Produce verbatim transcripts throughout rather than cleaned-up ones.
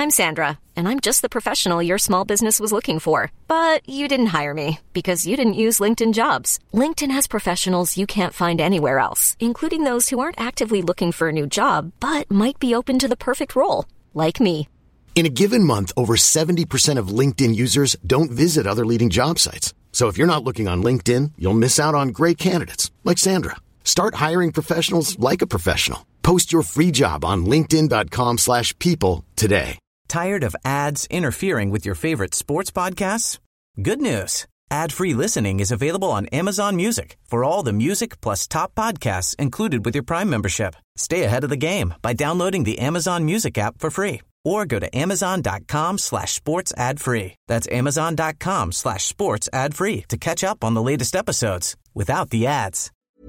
I'm Sandra, and I'm just the professional your small business was looking for. But you didn't hire me because you didn't use LinkedIn Jobs. LinkedIn has professionals you can't find anywhere else, including those who aren't actively looking for a new job, but might be open to the perfect role, like me. In a given month, over seventy percent of LinkedIn users don't visit other leading job sites. So if you're not looking on LinkedIn, you'll miss out on great candidates like Sandra. Start hiring professionals like a professional. Post your free job on linkedin.com slash people today. Tired of ads interfering with your favorite sports podcasts? Good news. Ad-free listening is available on Amazon Music for all the music plus top podcasts included with your Prime membership. Stay ahead of the game by downloading the Amazon Music app for free or go to amazon.com slash sports ad free. That's amazon.com slash sports ad free to catch up on the latest episodes without the ads.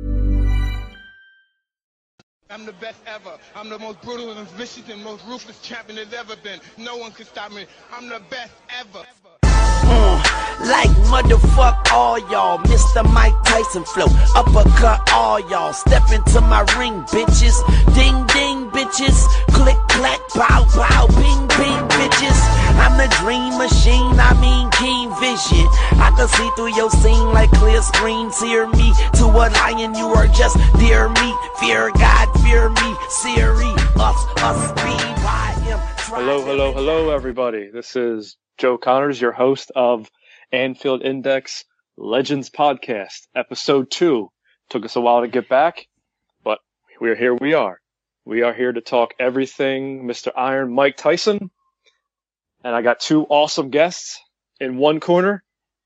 I'm the best ever. I'm the most brutal and vicious and most ruthless champion there's ever been. No one can stop me. I'm the best ever. Mm, like motherfuck all y'all, Mister Mike Tyson flow, uppercut all y'all, step into my ring, bitches, ding ding, bitches, click clack, pow pow, bing bing, bitches. I'm the dream machine, I mean keen vision. I can see through your scene like clear screens. Hear me to a lion, you are just dear me. Fear God, fear me, Siri, us, us, be why him. Hello, hello, hello, everybody. This is Joe Connors, your host of Anfield Index Legends Podcast, episode two. Took us a while to get back, but we're here. We are. We are here to talk everything Mister Iron Mike Tyson. And I got two awesome guests in one corner.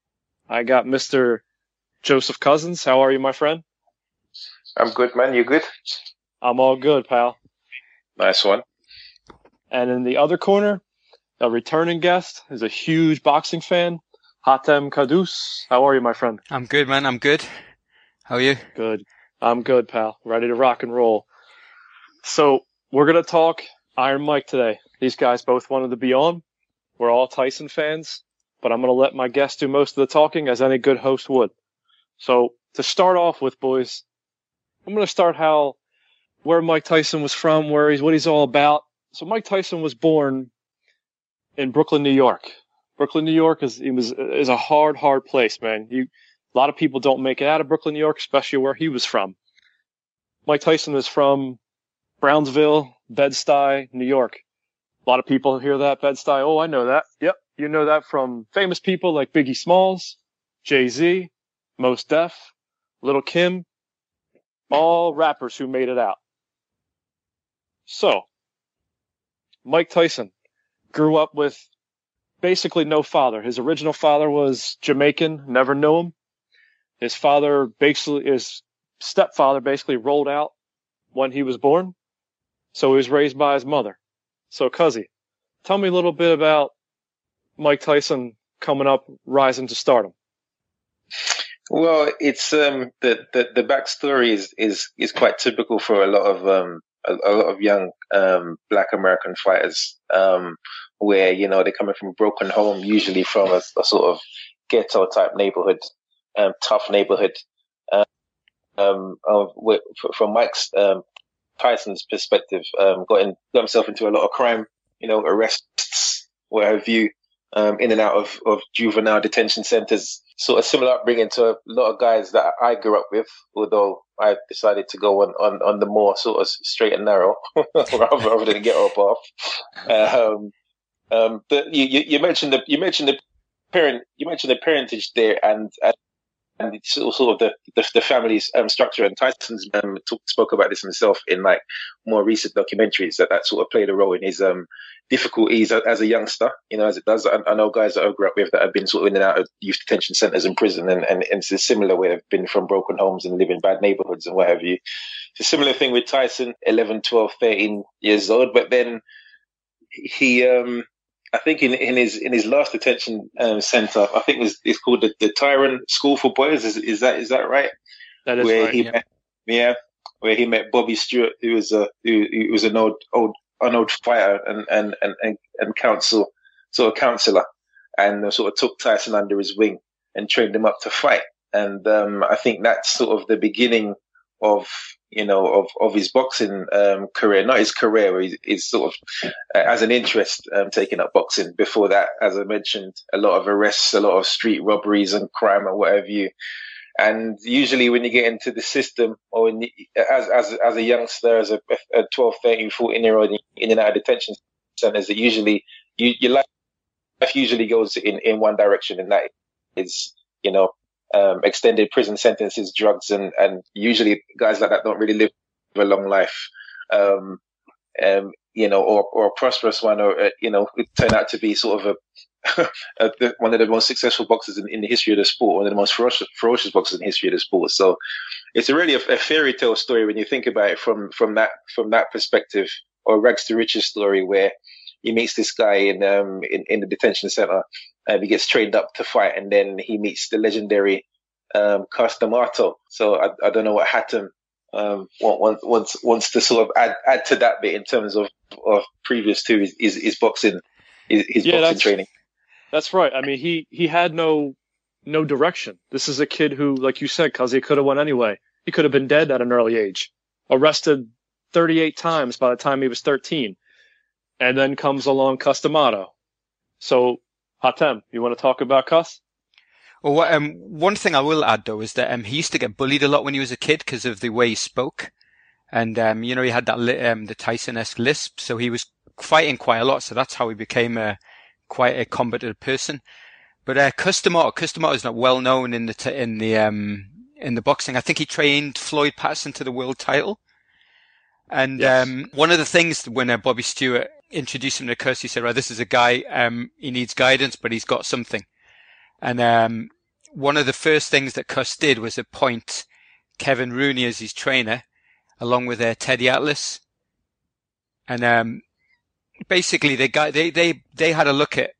I got Mister Joseph Cousins. How are you, my friend? I'm good, man. You good? I'm all good, pal. Nice one. And in the other corner, a returning guest is a huge boxing fan, Hatem Kadus. How are you, my friend? I'm good, man. I'm good. How are you? Good. I'm good, pal. Ready to rock and roll. So we're going to talk Iron Mike today. These guys both wanted to be on. We're all Tyson fans, but I'm going to let my guests do most of the talking, as any good host would. So to start off with, boys, I'm going to start how, where Mike Tyson was from, where he's, what he's all about. So Mike Tyson was born in Brooklyn, New York. Brooklyn, New York is it was is a hard, hard place, man. You, a lot of people don't make it out of Brooklyn, New York, especially where he was from. Mike Tyson is from Brownsville, Bed-Stuy, New York. A lot of people hear that, Bed-Stuy. Oh, I know that. Yep, you know that from famous people like Biggie Smalls, Jay-Z, Mos Def, Lil' Kim, all rappers who made it out. So, Mike Tyson grew up with basically no father. His original father was Jamaican, never knew him. His father, basically, his stepfather basically rolled out when he was born. So he was raised by his mother. So, Cuzzy, tell me a little bit about Mike Tyson coming up, rising to stardom. Well, it's um the the, the backstory is, is is quite typical for a lot of um a, a lot of young um Black American fighters, um where you know they're coming from a broken home, usually from a, a sort of ghetto type neighborhood, um tough neighborhood. Um, um of, from Mike's um Tyson's perspective, um got in got himself into a lot of crime, you know, arrests, what have you. Um, in and out of, of juvenile detention centers, sort of similar upbringing to a lot of guys that I grew up with, although I decided to go on, on, on the more sort of straight and narrow rather, rather than get up off. Um, um, but you, you, you mentioned the, you mentioned the parent, you mentioned the parentage there and, and, and it's sort of the, the, the family's um, structure. And Tyson's um, talk, spoke about this himself in like more recent documentaries that that sort of played a role in his, um, difficulties as a youngster, you know, as it does. I, I know guys that I grew up with that have been sort of in and out of youth detention centers and prison, and, and, and it's a similar way of been from broken homes and live in bad neighborhoods and what have you. It's a similar thing with Tyson, eleven, twelve, thirteen years old, but then he, um, I think in, in his in his last detention um, center, I think it was it's called the, the Tyrant School for Boys. Is is that is that right? That is where right. He Yeah. Met, yeah, where he met Bobby Stewart, who was a who, who was an old old an old fighter and and and and, and counsel sort of counselor, and sort of took Tyson under his wing and trained him up to fight. And um, I think that's sort of the beginning of you know of of his boxing um, career, not his career, where he's, he's sort of uh, as an interest um, taking up boxing. Before that, as I mentioned, a lot of arrests, a lot of street robberies and crime and whatever you. And usually when you get into the system, or when you, as as as a youngster, as a, a twelve, thirteen, fourteen year old in and out of detention centers, it usually you, your life usually goes in, in one direction, and that is you know. Um, extended prison sentences, drugs, and, and usually guys like that don't really live a long life, um, um, you know, or, or a prosperous one, or, uh, you know, it turned out to be sort of a, a one of the most successful boxers in, in the history of the sport, one of the most ferocious, ferocious boxers in the history of the sport. So it's a really a, a fairy tale story when you think about it from, from that, from that perspective, or a rags to riches story where he meets this guy in, um, in, in the detention center. Um, he gets trained up to fight, and then he meets the legendary um, Cus D'Amato. So I, I don't know what Hatem um, wants, wants wants to sort of add add to that bit in terms of, of previous to his, his, his boxing his, his yeah, boxing that's, training. That's right. I mean, he, he had no no direction. This is a kid who, like you said, cause he could have won anyway. He could have been dead at an early age, arrested thirty-eight times by the time he was thirteen, and then comes along Cus D'Amato. So. Hatem, you want to talk about Cus? Well, what, um, one thing I will add though is that um, he used to get bullied a lot when he was a kid because of the way he spoke, and um, you know he had that li- um, the Tyson-esque lisp, so he was fighting quite a lot. So that's how he became a quite a combative person. But uh, Cus D'Amato, Cus D'Amato is not well known in the t- in the um, in the boxing. I think he trained Floyd Patterson to the world title, and yes. um, one of the things when uh, Bobby Stewart introduced him to Cus, he said, right, this is a guy, um, he needs guidance, but he's got something. And, um, one of the first things that Cus did was appoint Kevin Rooney as his trainer, along with uh, Teddy Atlas. And, um, basically they got, they, they, they had a look at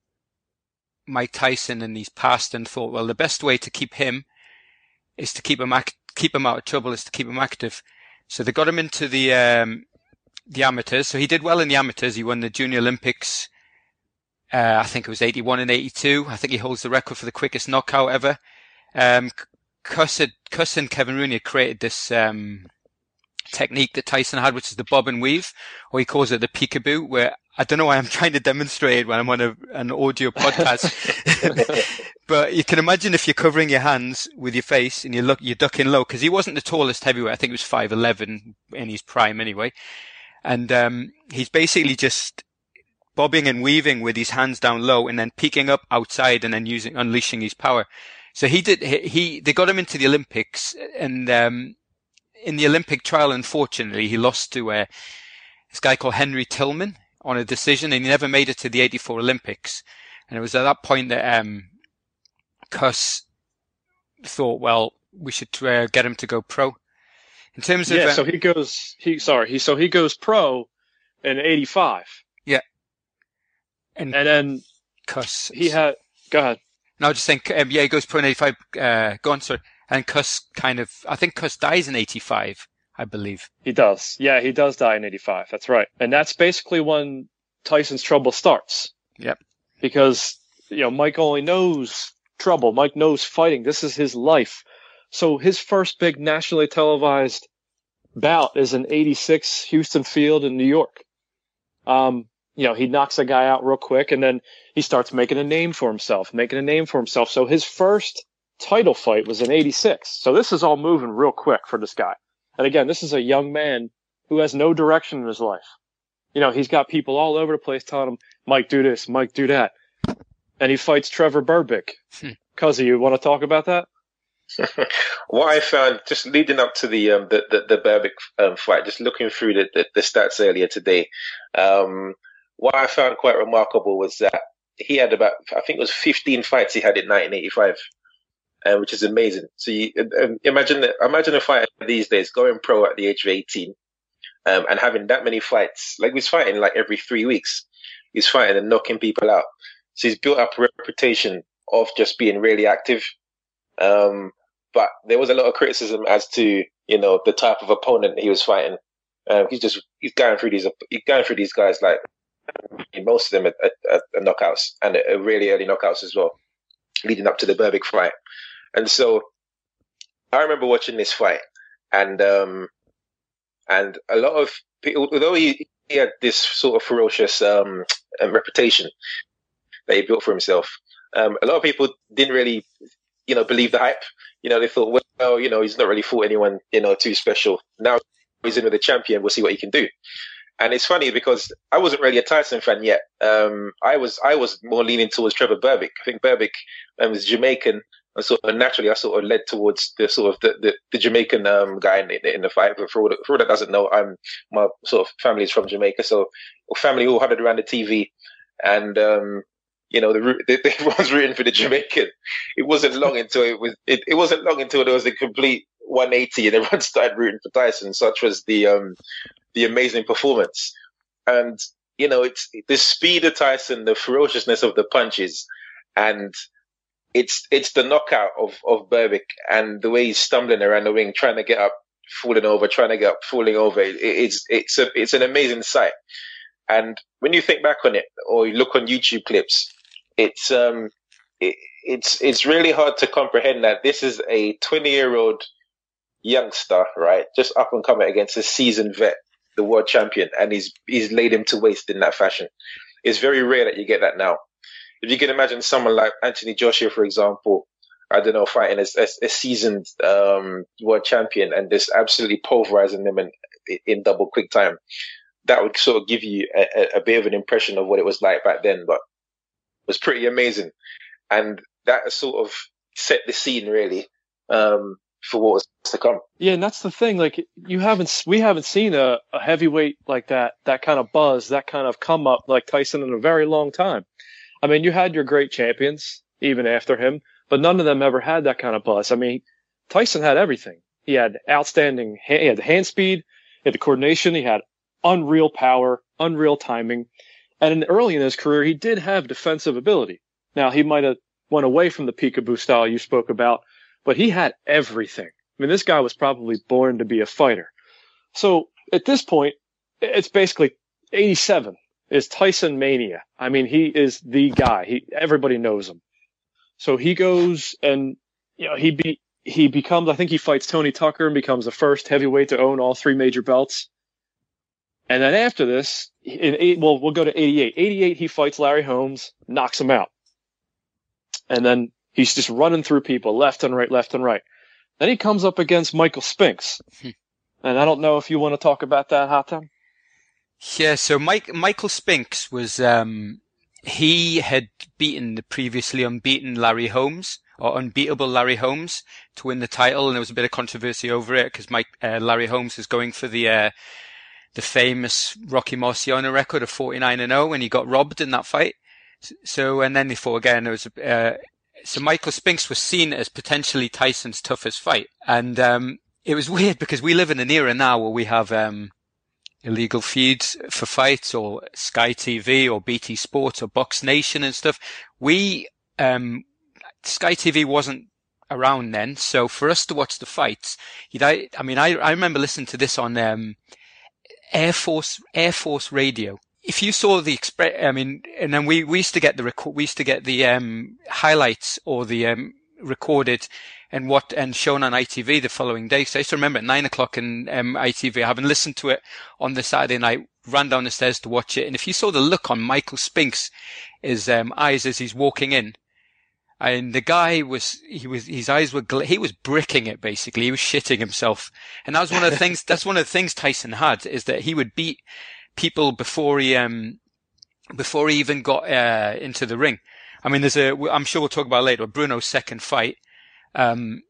Mike Tyson and his past and thought, well, the best way to keep him is to keep him, act, keep him out of trouble, is to keep him active. So they got him into the, um, the amateurs. So he did well in the amateurs. He won the Junior Olympics. Uh, I think it was eighty-one and eighty-two. I think he holds the record for the quickest knockout ever. Um, Cus, had, Cus and Kevin Rooney had created this, um, technique that Tyson had, which is the bob and weave, or he calls it the peekaboo, where I don't know why I'm trying to demonstrate it when I'm on a, an audio podcast. But you can imagine if you're covering your hands with your face and you look, you're ducking low, because he wasn't the tallest heavyweight. I think he was five eleven in his prime anyway. And, um, he's basically just bobbing and weaving with his hands down low and then peeking up outside and then using, unleashing his power. So he did, he, he they got him into the Olympics, and, um, in the Olympic trial, unfortunately, he lost to, uh, this guy called Henry Tillman on a decision, and he never made it to the eighty-four Olympics. And it was at that point that, um, Cus thought, well, we should uh, get him to go pro. In terms of, yeah, uh, so he goes, he, sorry, he, so he goes pro in eighty-five. Yeah. And, and then Cus, he had, go ahead. No, I just think, um, yeah, he goes pro in eighty-five, uh, go on, sorry. And Cus kind of, I think Cus dies in eighty-five, I believe. He does. Yeah, he does die in eighty-five. That's right. And that's basically when Tyson's trouble starts. Yep. Because, you know, Mike only knows trouble. Mike knows fighting. This is his life. So his first big nationally televised bout is in eighty-six Houston Field in New York. Um, you know, he knocks a guy out real quick, and then he starts making a name for himself, making a name for himself. So his first title fight was in eighty-six. So this is all moving real quick for this guy. And again, this is a young man who has no direction in his life. You know, he's got people all over the place telling him, Mike, do this, Mike, do that. And he fights Trevor Berbick. Hmm. Cuzzy, you want to talk about that? What I found just leading up to the um, the, the, the Berbick um, fight, just looking through the, the, the stats earlier today, um, what I found quite remarkable was that he had about, I think it was fifteen fights he had in nineteen eighty-five. Uh, which is amazing. So you um, imagine imagine a fighter these days going pro at the age of eighteen, um, and having that many fights. Like he's fighting like every three weeks. He's fighting and knocking people out. So he's built up a reputation of just being really active. Um, but there was a lot of criticism as to, you know, the type of opponent he was fighting. Um, he's just he's going through these he's going through these guys like most of them are, are, are knockouts, and are really early knockouts as well, leading up to the Berbick fight. And so I remember watching this fight, and um, and a lot of people, although he, he had this sort of ferocious um, reputation that he built for himself, um, a lot of people didn't really, you know, believe the hype. You know, they thought, well, you know, he's not really fought anyone, you know, too special. Now he's in with the champion. We'll see what he can do. And it's funny because I wasn't really a Tyson fan yet. Um, I was, I was more leaning towards Trevor Berbick. I think Berbick um, was Jamaican, and sort of naturally I sort of led towards the sort of the, the, the Jamaican um, guy in the, in the fight. But for all, that, for all that doesn't know, I'm my sort of family is from Jamaica, so family all huddled around the T V, and um, you know, the, the, everyone's rooting for the Jamaican. It wasn't long until it was, it, it wasn't long until there was a complete one eighty, and everyone started rooting for Tyson. Such was the um. the amazing performance. And, you know, it's the speed of Tyson, the ferociousness of the punches, and it's it's the knockout of, of Berbick and the way he's stumbling around the ring, trying to get up, falling over, trying to get up, falling over. It, it's it's a, it's an amazing sight. And when you think back on it, or you look on YouTube clips, it's um it, it's it's really hard to comprehend that this is a twenty-year-old youngster, right, just up and coming against a seasoned vet, the world champion, and he's he's laid him to waste in that fashion. It's very rare that you get that now. If you can imagine someone like Anthony Joshua, for example, I don't know, fighting a, a, a seasoned um, world champion and just absolutely pulverizing them in, in double quick time, that would sort of give you a, a bit of an impression of what it was like back then. But it was pretty amazing, and that sort of set the scene really um, for what was to come. Yeah, and that's the thing. Like, you haven't, we haven't seen a, a heavyweight like that, that kind of buzz, that kind of come up like Tyson in a very long time. I mean, you had your great champions even after him, but none of them ever had that kind of buzz. I mean, Tyson had everything. He had outstanding, he had the hand speed, he had the coordination, he had unreal power, unreal timing, and in, early in his career, he did have defensive ability. Now, he might have went away from the peekaboo style you spoke about, but he had everything. I mean, this guy was probably born to be a fighter. So at this point, it's basically eighty-seven is Tyson mania. I mean, he is the guy. He, everybody knows him. So he goes and, you know, he be, he becomes, I think he fights Tony Tucker and becomes the first heavyweight to own all three major belts. And then after this, in eight, well, we'll go to eighty-eight. eighty-eight, he fights Larry Holmes, knocks him out. And then he's just running through people left and right, left and right. Then he comes up against Michael Spinks. And I don't know if you want to talk about that, Hatem. Yeah, so Mike, Michael Spinks was, um, he had beaten the previously unbeaten Larry Holmes, or unbeatable Larry Holmes, to win the title, and there was a bit of controversy over it, because Mike, uh, Larry Holmes was going for the, uh, the famous Rocky Marciano record of forty-nine and oh, and he got robbed in that fight. So, and then they fought again. There was, uh, so Michael Spinks was seen as potentially Tyson's toughest fight. And, um, it was weird because we live in an era now where we have, um, illegal feeds for fights, or Sky T V or B T Sports or Box Nation and stuff. We, um, Sky T V wasn't around then. So for us to watch the fights, you'd, I, I mean, I, I remember listening to this on, um, Air Force, Air Force radio. If you saw the express, I mean, and then we, we used to get the record, we used to get the, um, highlights or the, um, recorded and what, and shown on I T V the following day. So I used to remember at nine o'clock in, um, I T V, having listened to it on the Saturday night, ran down the stairs to watch it. And if you saw the look on Michael Spinks' his, um, eyes as he's walking in, and the guy was, he was, his eyes were, gl- he was bricking it basically. He was shitting himself. And that was one of the things, that's one of the things Tyson had, is that he would beat people before he, um, before he even got, uh, into the ring. I mean, there's a, I'm sure we'll talk about later, Bruno's second fight. Um,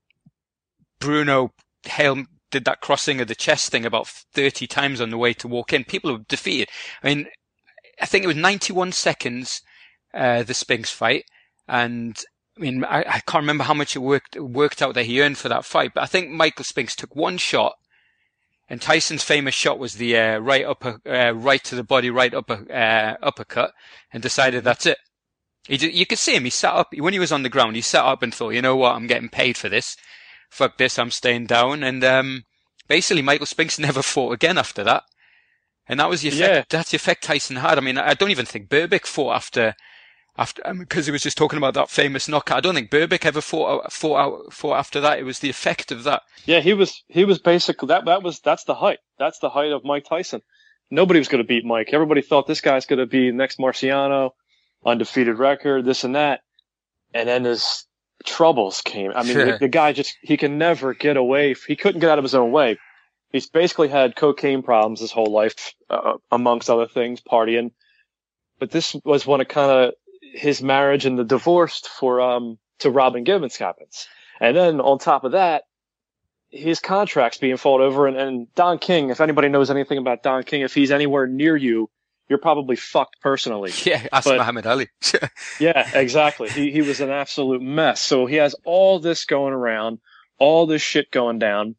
Bruno Hale did that crossing of the chest thing about thirty times on the way to walk in. People were defeated. I mean, I think it was ninety-one seconds, uh, the Spinks fight. And I mean, I, I can't remember how much it worked, worked out that he earned for that fight, but I think Michael Spinks took one shot, and Tyson's famous shot was the, uh, right upper, uh, right to the body, right upper, uh, uppercut, and decided that's it. He just, you could see him, he sat up, when he was on the ground, he sat up and thought, you know what, I'm getting paid for this. Fuck this, I'm staying down. And, um, basically Michael Spinks never fought again after that. And that was the effect, yeah. That's the effect Tyson had. I mean, I don't even think Berbick fought after, after because um, he was just talking about that famous knockout. I don't think Berbick ever fought out, fought out, fought after that. It was the effect of that. Yeah, he was he was basically that. That was that's the height. That's the height of Mike Tyson. Nobody was going to beat Mike. Everybody thought this guy's going to be next Marciano, undefeated record, this and that. And then his troubles came. I mean, the, the guy just, he can never get away. He couldn't get out of his own way. He's basically had cocaine problems his whole life, uh, amongst other things, partying. But this was when it kind of, his marriage and the divorce for, um, to Robin Givens happens. And then on top of that, his contract's being fought over, and, and Don King, if anybody knows anything about Don King, if he's anywhere near you, you're probably fucked personally. Yeah, ask but, Muhammad Ali. Yeah, exactly. He he was an absolute mess. So he has all this going around, all this shit going down,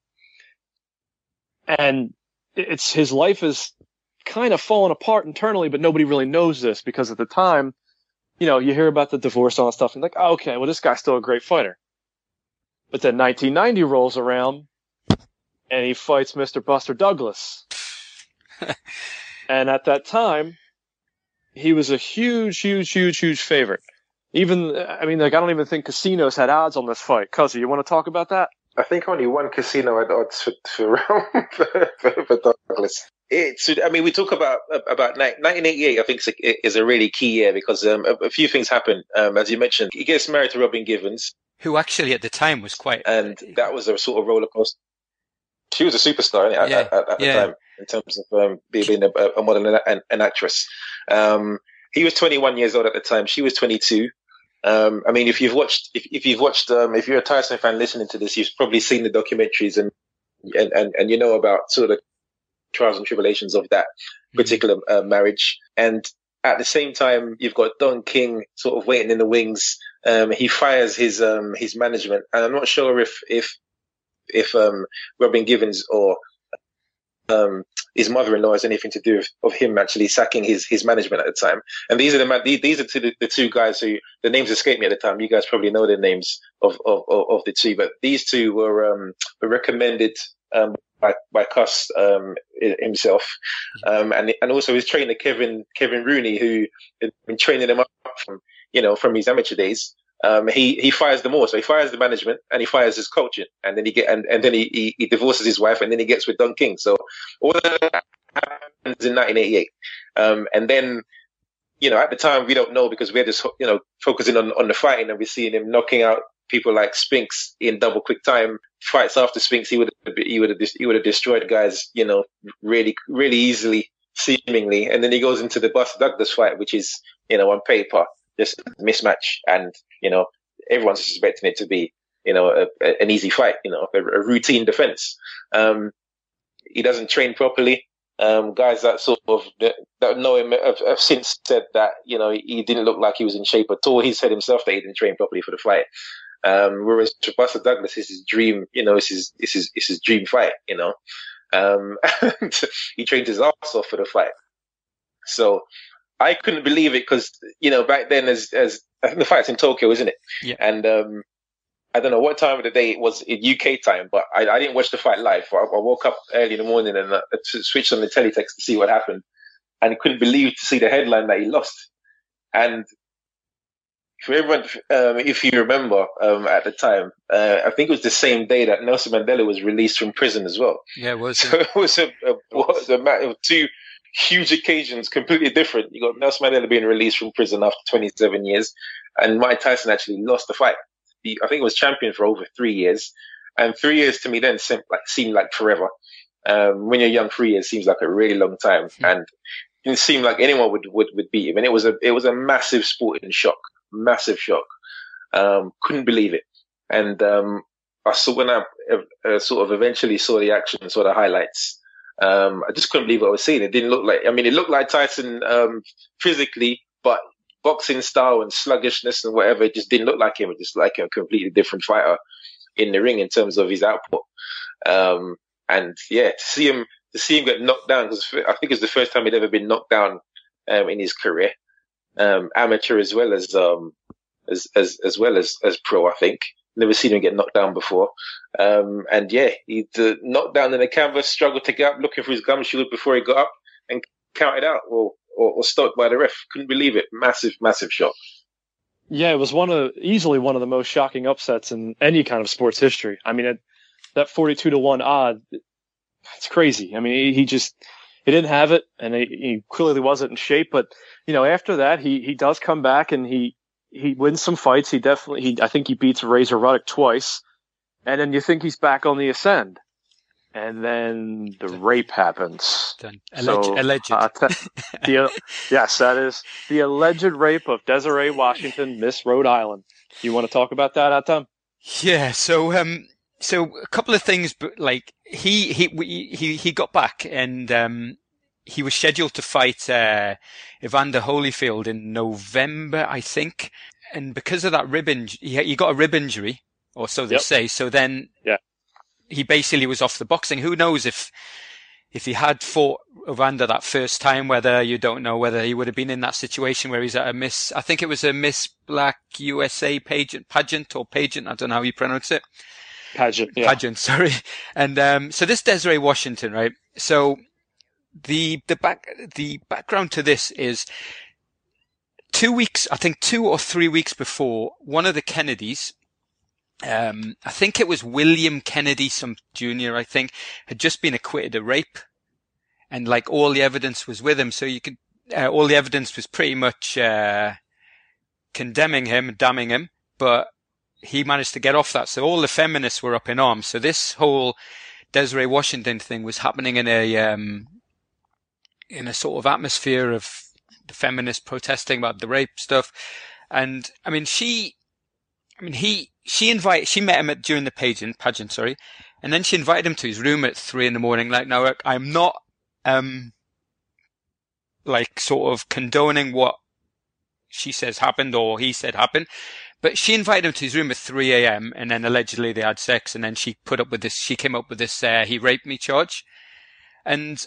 and it's his life is kind of falling apart internally, but nobody really knows this because at the time, you know, you hear about the divorce and all that stuff, and like, oh, okay, well, this guy's still a great fighter. But then nineteen ninety rolls around, and he fights Mister Buster Douglas. And at that time, he was a huge, huge, huge, huge favorite. Even, I mean, like, I don't even think casinos had odds on this fight. Cuzzy, you want to talk about that? I think only one casino had odds for for, for, for Douglas. It's, I mean, we talk about about nineteen eighty-eight. I think is a really key year because um, a, a few things happen. Um, as you mentioned, he gets married to Robin Givens, who actually at the time was quite, and that was a sort of roller coaster. She was a superstar at, yeah, at, at, at the yeah. time in terms of um, being a, a model and an actress. Um, he was twenty-one years old at the time. She was twenty-two. Um, I mean, if you've watched, if, if you've watched, um, if you're a Tyson fan listening to this, you've probably seen the documentaries and and and, and you know about sort of the trials and tribulations of that particular uh, marriage. And at the same time, you've got Don King sort of waiting in the wings. Um, he fires his um, his management, and I'm not sure if if if um, Robin Givens or um, his mother-in-law has anything to do with of him actually sacking his, his management at the time. And these are the these are the, the two guys who the names escape me at the time. You guys probably know the names of of, of the two, but these two were um, were recommended um, by by Cuss um, himself, um, and and also his trainer Kevin Kevin Rooney, who had been training him up from you know from his amateur days. Um, he, he fires them all. So he fires the management and he fires his coaching, and then he get, and, and then he, he, he divorces his wife, and then he gets with Don King. So all of that happens in nineteen eighty-eight. Um, and then, you know, at the time we don't know because we're just, you know, focusing on, on the fighting, and we're seeing him knocking out people like Spinks in double quick time. Fights after Spinks, he would have, he would have, he would have destroyed guys, you know, really, really easily, seemingly. And then he goes into the Buster Douglas fight, which is, you know, on paper, just a mismatch, and you know everyone's expecting it to be you know a, a, an easy fight, you know a, a routine defense. Um, he doesn't train properly. Um, guys that sort of that know him have, have since said that you know he didn't look like he was in shape at all. He said himself that he didn't train properly for the fight. Um, whereas Buster Douglas is his dream, you know, it's his it's his it's his dream fight, you know. Um, and he trained his ass off for the fight. So I couldn't believe it because, you know, back then, as as I think the fight's in Tokyo, isn't it? Yeah. And um, I don't know what time of the day it was in U K time, but I, I didn't watch the fight live. I, I woke up early in the morning and uh, switched on the teletext to see what happened, and couldn't believe to see the headline that he lost. And for everyone, um, if you remember, um, at the time, uh, I think it was the same day that Nelson Mandela was released from prison as well. Yeah, it was. So it was a, a, was a matter of two huge occasions, completely different. You got Nelson Mandela being released from prison after twenty-seven years, and Mike Tyson actually lost the fight. He, I think he was champion for over three years, and three years to me then seemed like seemed like forever. Um, when you're young, three years seems like a really long time, mm-hmm. and it didn't seem like anyone would, would, would beat him. And it was a it was a massive sporting shock, massive shock. Um, couldn't believe it, and um, I saw when I uh, sort of eventually saw the action, saw the highlights. Um, I just couldn't believe what I was seeing. It didn't look like, I mean, it looked like Tyson, um, physically, but boxing style and sluggishness and whatever, it just didn't look like him. It just like a completely different fighter in the ring in terms of his output. Um, and yeah, to see him, to see him get knocked down, because I think it's the first time he'd ever been knocked down, um, in his career, um, amateur as well as, um, as, as, as well as, as pro, I think. Never seen him get knocked down before. Um, and yeah, he uh, knocked down in the canvas, struggled to get up, looking for his gum shield before he got up and counted out or, or, or stopped by the ref. Couldn't believe it. Massive, massive shock. Yeah, it was one of easily one of the most shocking upsets in any kind of sports history. I mean, it, that forty-two to one odd, it's crazy. I mean, he, he just he didn't have it, and he, he clearly wasn't in shape. But you know, after that, he he does come back and he he wins some fights. He definitely, he I think he beats Razor Ruddock twice, and then you think he's back on the ascend. And then the rape happens. Done. Alleged. So, alleged. Uh, t- the, yes, that is the alleged rape of Desiree Washington, Miss Rhode Island. You want to talk about that, Atam? Yeah. So, um, so a couple of things, but like he he he he got back, and um, he was scheduled to fight uh, Evander Holyfield in November, I think, and because of that rib injury, he, he got a rib injury, or so they Yep. say. So then, yeah. He basically was off the boxing. Who knows if if he had fought Evander that first time, whether you don't know whether he would have been in that situation where he's at a Miss, I think it was a Miss Black U S A pageant, pageant or pageant, I don't know how you pronounce it. Pageant, yeah. Pageant, sorry. And um, so this Desiree Washington, right? So the the back the background to this is two weeks, I think two or three weeks before, one of the Kennedys, Um, I think it was William Kennedy, some junior, I think, had just been acquitted of rape, and like all the evidence was with him. So you could, uh, all the evidence was pretty much, uh, condemning him, damning him, but he managed to get off that. So all the feminists were up in arms. So this whole Desiree Washington thing was happening in a, um, in a sort of atmosphere of the feminists protesting about the rape stuff. And I mean, she, I mean, he, she invited, she met him at, during the pageant, pageant, sorry. And then she invited him to his room at three in the morning. Like, now, I'm not, um, like sort of condoning what she says happened or he said happened, but she invited him to his room at three a.m. and then allegedly they had sex, and then she put up with this, she came up with this, uh, he raped me charge. And,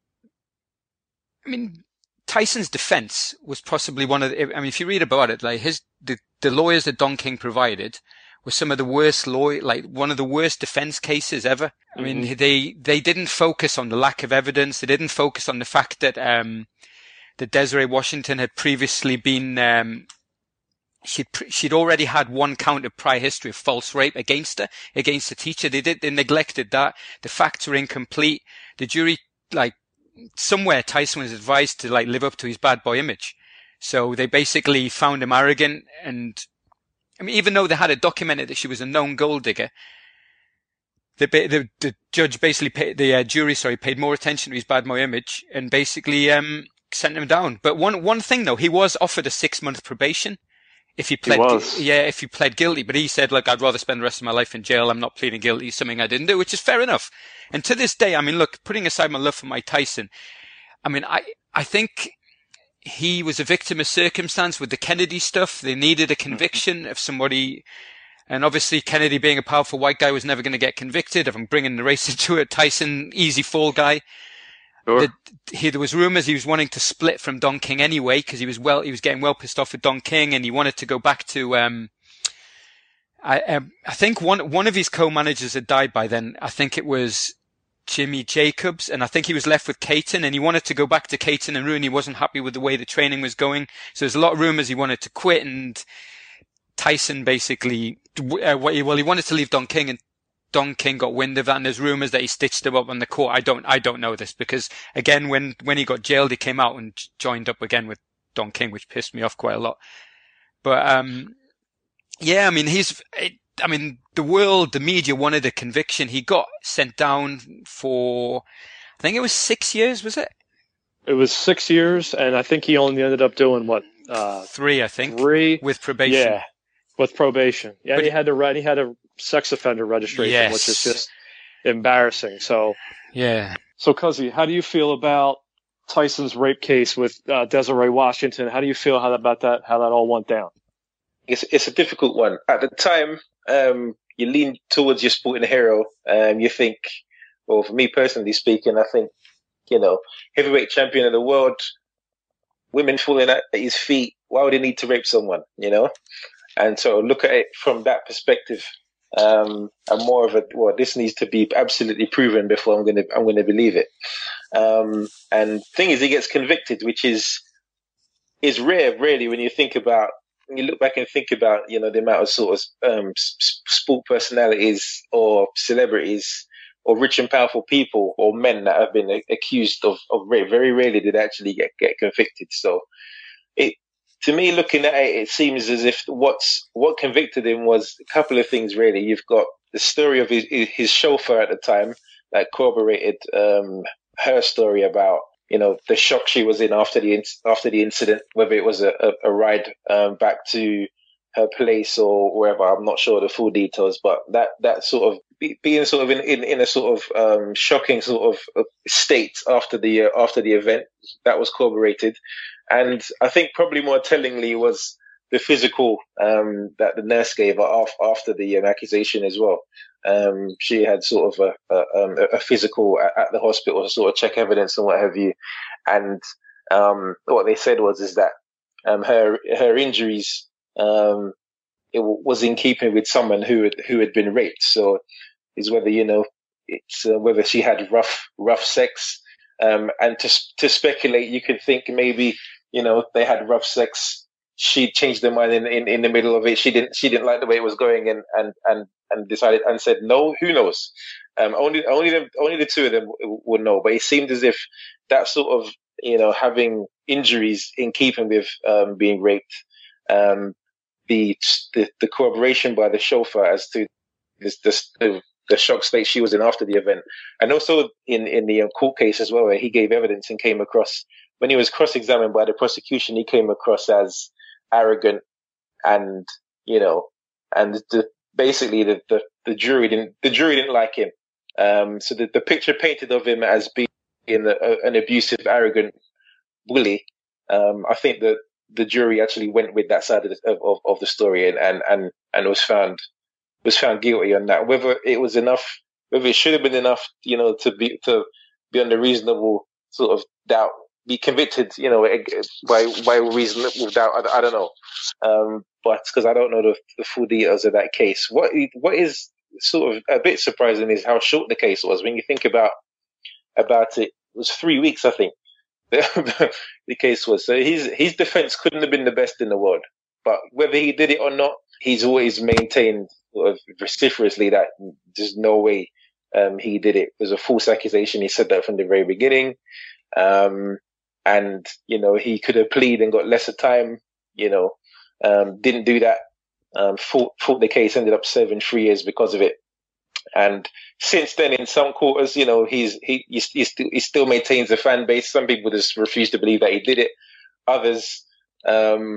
I mean, Tyson's defense was possibly one of the, I mean, if you read about it, like his, the, the lawyers that Don King provided were some of the worst law, like one of the worst defense cases ever. I mean, mm-hmm. they, they didn't focus on the lack of evidence. They didn't focus on the fact that, um, that Desiree Washington had previously been, um, she'd, she'd already had one count of prior history of false rape against her, against the teacher. They did, they neglected that. The facts were incomplete. The jury, like, somewhere Tyson was advised to like live up to his bad boy image. So they basically found him arrogant, and I mean, even though they had it documented that she was a known gold digger, the the, the judge basically paid, the uh, jury, sorry, paid more attention to his bad boy image and basically um sent him down. But one one thing though, he was offered a six month probation if he pled, he yeah, if he pled guilty. But he said, look, I'd rather spend the rest of my life in jail. I'm not pleading guilty. Something I didn't do, which is fair enough. And to this day, I mean, look, putting aside my love for Mike Tyson, I mean, I, I think he was a victim of circumstance with the Kennedy stuff. They needed a conviction of somebody. And obviously Kennedy being a powerful white guy was never going to get convicted. If I'm bringing the race into it, Tyson, easy fall guy. Sure. The, he, there was rumors he was wanting to split from Don King anyway, because he was well, he was getting well pissed off with Don King, and he wanted to go back to, um, I, um, I think one, one of his co-managers had died by then. I think it was Jimmy Jacobs, and I think he was left with Caton, and he wanted to go back to Caton and Rooney. He wasn't happy with the way the training was going. So there's a lot of rumors he wanted to quit, and Tyson basically, uh, well, he wanted to leave Don King, and Don King got wind of that, and there's rumors that he stitched him up on the court. I don't, I don't know this, because again, when, when he got jailed, he came out and joined up again with Don King, which pissed me off quite a lot. But, um, yeah, I mean, he's, I mean, the world, the media wanted a conviction. He got sent down for, I think it was six years, was it? It was six years, and I think he only ended up doing what? Uh, three, I think. Three. With probation. Yeah, with probation. Yeah, but he had to write, he had a sex offender registration, yes. which is just embarrassing. So, yeah. So, Cuzzy, how do you feel about Tyson's rape case with uh, Desiree Washington? How do you feel how about that? How that all went down? It's it's a difficult one. At the time, um, you lean towards your sporting hero. Um, you think, well, for me personally speaking, I think, you know, heavyweight champion of the world, women falling at his feet. Why would he need to rape someone? You know, and so look at it from that perspective. Um, and more of a, well, this needs to be absolutely proven before I'm going to, I'm going to believe it. Um, and thing is, he gets convicted, which is, is rare, really, when you think about when you look back and think about, you know, the amount of sort of um, sport personalities or celebrities or rich and powerful people or men that have been accused of, of rape, very rarely did they actually get, get convicted. So it, to me, looking at it, it seems as if what's, what convicted him was a couple of things, really. You've got the story of his, his chauffeur at the time that corroborated um, her story about, you know, the shock she was in after the after the incident, whether it was a, a, a ride um, back to her place or wherever. I'm not sure the full details, but that, that sort of be, being sort of in, in, in a sort of um, shocking sort of state after the uh, after the event, that was corroborated. And I think probably more tellingly was the physical um, that the nurse gave her after the um, accusation as well. Um, she had sort of a, a, a physical at, at the hospital to sort of check evidence and what have you. And um, what they said was is that um, her her injuries um, it w- was in keeping with someone who had, who had been raped. So is whether you know it's uh, whether she had rough rough sex. Um, and to to speculate, you could think maybe you know they had rough sex. She changed her mind in, in, in the middle of it. She didn't she didn't like the way it was going and and, and, and decided and said no. Who knows? Um, only only the only the two of them would know. But it seemed as if that sort of you know having injuries in keeping with um, being raped, um, the, the the corroboration by the chauffeur as to this, this the the shock state she was in after the event, and also in in the court case as well, where he gave evidence and came across when he was cross-examined by the prosecution, he came across as arrogant and you know and the, basically the, the the jury didn't the jury didn't like him, um so the, the picture painted of him as being a, an abusive, arrogant bully. um I think that the jury actually went with that side of the, of, of the story and, and and and was found was found guilty on that. Whether it was enough, whether it should have been enough, you know to be to be under reasonable sort of doubt, be convicted, you know, by by reasonable doubt. I, I don't know, um, but because I don't know the, the full details of that case. What what is sort of a bit surprising is how short the case was. When you think about about it, it was three weeks, I think. The, the case was so his his defense couldn't have been the best in the world. But whether he did it or not, he's always maintained sort of vociferously that there's no way um, he did it. It was a false accusation. He said that from the very beginning. Um, and, you know, he could have pleaded and got lesser time, you know, um, didn't do that, um, fought, fought the case, ended up serving three years because of it. And since then, in some quarters, you know, he's, he, he, he, still, he still maintains a fan base. Some people just refuse to believe that he did it. Others, um,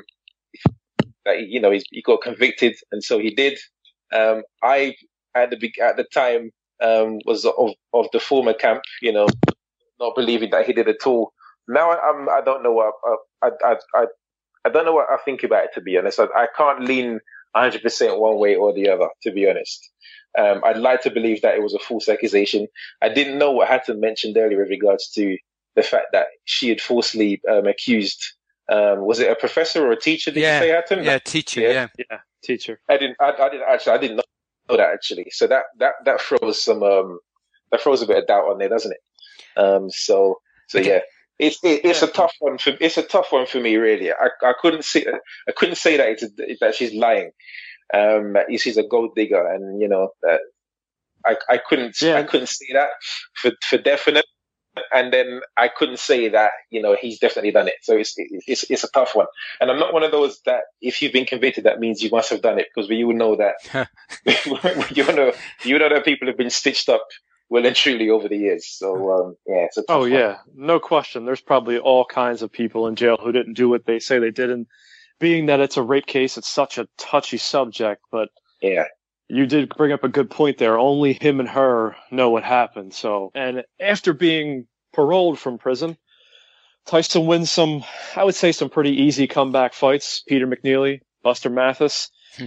that, you know, he's, he got convicted and so he did. Um, I, at the, at the time, um, was of, of the former camp, you know, not believing that he did at all. Now I'm, I don't know what I, I, I, I don't know what I think about it, to be honest. I, I can't lean one hundred percent one way or the other, to be honest. Um, I'd like to believe that it was a false accusation. I didn't know what Hatton mentioned earlier with regards to the fact that she had falsely um, accused. Um, was it a professor or a teacher? Did yeah, you say, Hatton? Yeah, teacher. Yeah, yeah, yeah teacher. I didn't. I, I didn't actually. I didn't know that actually. So that that that throws some um, that throws a bit of doubt on there, doesn't it? Um, so so okay. yeah. It's it, it's yeah. a tough one for it's a tough one for me, really. I I couldn't say I couldn't say that it's a, that she's lying. Um, she's a gold digger, and you know, uh, I I couldn't yeah. I couldn't say that for for definite, and then I couldn't say that you know he's definitely done it. So it's it's it's a tough one, and I'm not one of those that if you've been convicted that means you must have done it, because you will know that you know you know that people have been stitched up well and truly over the years. So um, yeah, it's a tough oh yeah, one. No question. There's probably all kinds of people in jail who didn't do what they say they did, and being that it's a rape case, it's such a touchy subject. But yeah, you did bring up a good point there. Only him and her know what happened. So, and after being paroled from prison, Tyson wins some, I would say, some pretty easy comeback fights. Peter McNeely, Buster Mathis,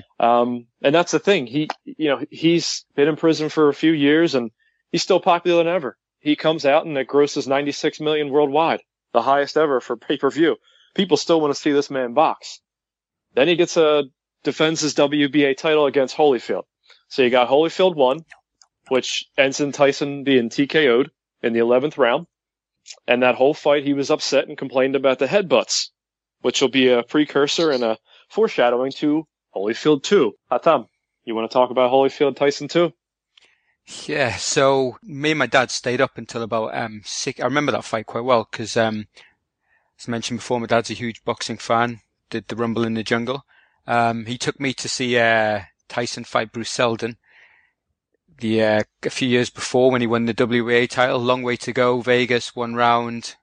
um, and that's the thing. He, you know, he's been in prison for a few years, and he's still popular than ever. He comes out and it grosses ninety-six million worldwide, the highest ever for pay-per-view. People still want to see this man box. Then he gets a defends his W B A title against Holyfield. So you got Holyfield one, which ends in Tyson being T K O'd in the eleventh round. And that whole fight, he was upset and complained about the headbutts, which will be a precursor and a foreshadowing to Holyfield two. Atam, you want to talk about Holyfield Tyson two? Yeah, so me and my dad stayed up until about um six. I remember that fight quite well because, um, as mentioned before, my dad's a huge boxing fan. Did the Rumble in the Jungle. Um, he took me to see uh, Tyson fight Bruce Seldon the uh, a few years before when he won the W B A title. Long way to go. Vegas, one round.